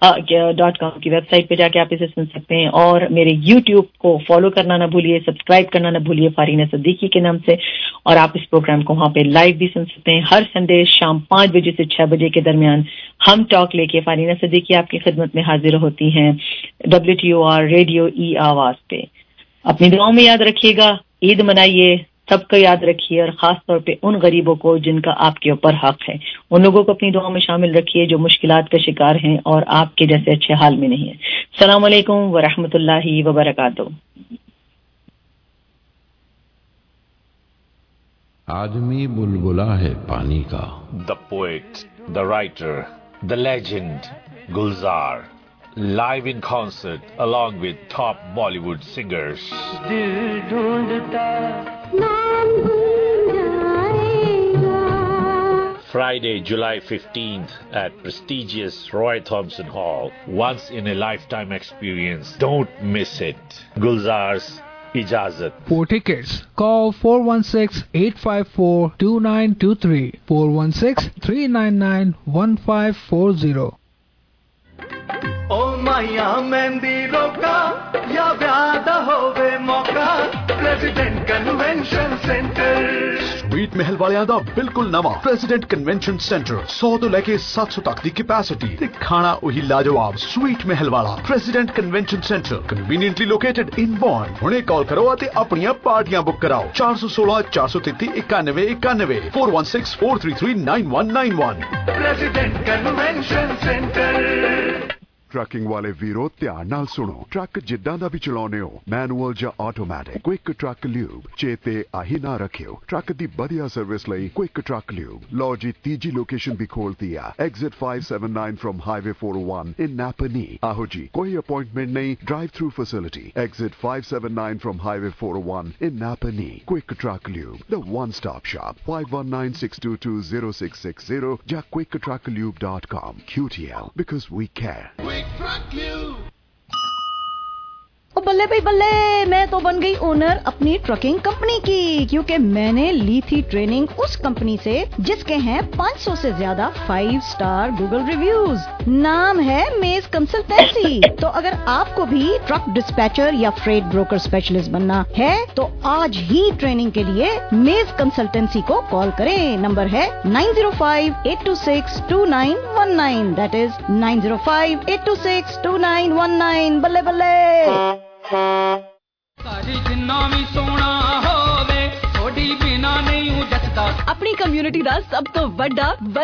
ڈاٹ کام کی ویب سائٹ پہ جا کے آپ اسے سن سکتے ہیں، اور میرے یوٹیوب کو فالو کرنا نہ بھولیے، سبسکرائب کرنا نہ بھولیے فارینہ صدیقی کے نام سے. اور آپ اس پروگرام کو وہاں پہ لائیو بھی سن سکتے ہیں. ہر سنڈے شام پانچ بجے سے چھ بجے کے درمیان ہم ٹاک لے کے فارینہ صدیقی آپ کی خدمت میں حاضر ہوتی ہیں W T O R radio E Awaz پہ. اپنی دعاؤں میں یاد رکھیے گا، عید منائیے، سب کو یاد رکھیے، اور خاص طور پہ ان غریبوں کو جن کا آپ کے اوپر حق ہے، ان لوگوں کو اپنی دعاؤں میں شامل رکھیے جو مشکلات کا شکار ہیں اور آپ کے جیسے اچھے حال میں نہیں ہیں. السلام علیکم ورحمۃ اللہ وبرکاتہ. آدمی بلبلا ہے پانی کا. The poet, the writer, the legend, Gulzar. live in concert along with top Bollywood singers. Friday, July fifteenth at prestigious Roy Thompson Hall. Once in a lifetime experience. Don't miss it. Gulzar's Ijazat. For tickets, call four one six, eight five four, two nine two three, four one six, three nine nine, one five four zero. ओ माया मेहंदी रोका या व्याद होवे मौका प्रेसिडेंट कन्वेंशन सेंटर स्वीट महल वालियां दा बिल्कुल नवा प्रेसिडेंट कन्वेंशन सेंटर सौ तो लेके सात सौ तक दी कैपेसिटी ते खाना उही लाजवाब स्वीट महल वाला president convention centre conveniently located in बॉन्ड हुणे कॉल करो ते अपनी पार्टियां बुक कराओ चार सौ सोलह चार सौ तैंतीस इक्यानवे इक्यानवे four one six four three three nine one nine one president convention centre trucking वाले वीरो ध्यान नाल सुनो ट्रक जिद्दां दा भी चलाउने हो मैनुअल ਜਾਂ ਆਟੋਮੈਟਿਕ क्विक ट्रक ल्यूब चेते आही ना रखियो ट्रक दी बढ़िया सर्विस ਲਈ क्विक ट्रक ल्यूब लो जी तीजी लोकेशन भी खोलती है exit five seventy-nine from highway four oh one in Napanee आहो जी कोई अपॉइंटमेंट नहीं drive through facility exit five seventy-nine from highway four oh one in Napanee quick truck lube the one stop shop five one nine, six two two, zero six six zero या quick truck lube dot com Q T L because we care ओ बल्ले भाई बल्ले, मैं तो बन गई ओनर अपनी ट्रकिंग कंपनी की, क्योंकि मैंने ली थी ट्रेनिंग उस कंपनी से जिसके हैं पाँच सौ से ज्यादा फाइव स्टार गूगल रिव्यूज। नाम है मेज कंसल्टेंसी। तो अगर आपको भी ट्रक डिस्पैचर या फ्रेट ब्रोकर स्पेशलिस्ट बनना है तो आज ही ट्रेनिंग के लिए मेज कंसल्टेंसी को कॉल करें। नंबर है nine zero five, eight two six, two nine one nine, that is nine zero five, eight two six, two nine one nine। बल्ले बल्ले अपनी कम्युनिटी का सब तो बड़ा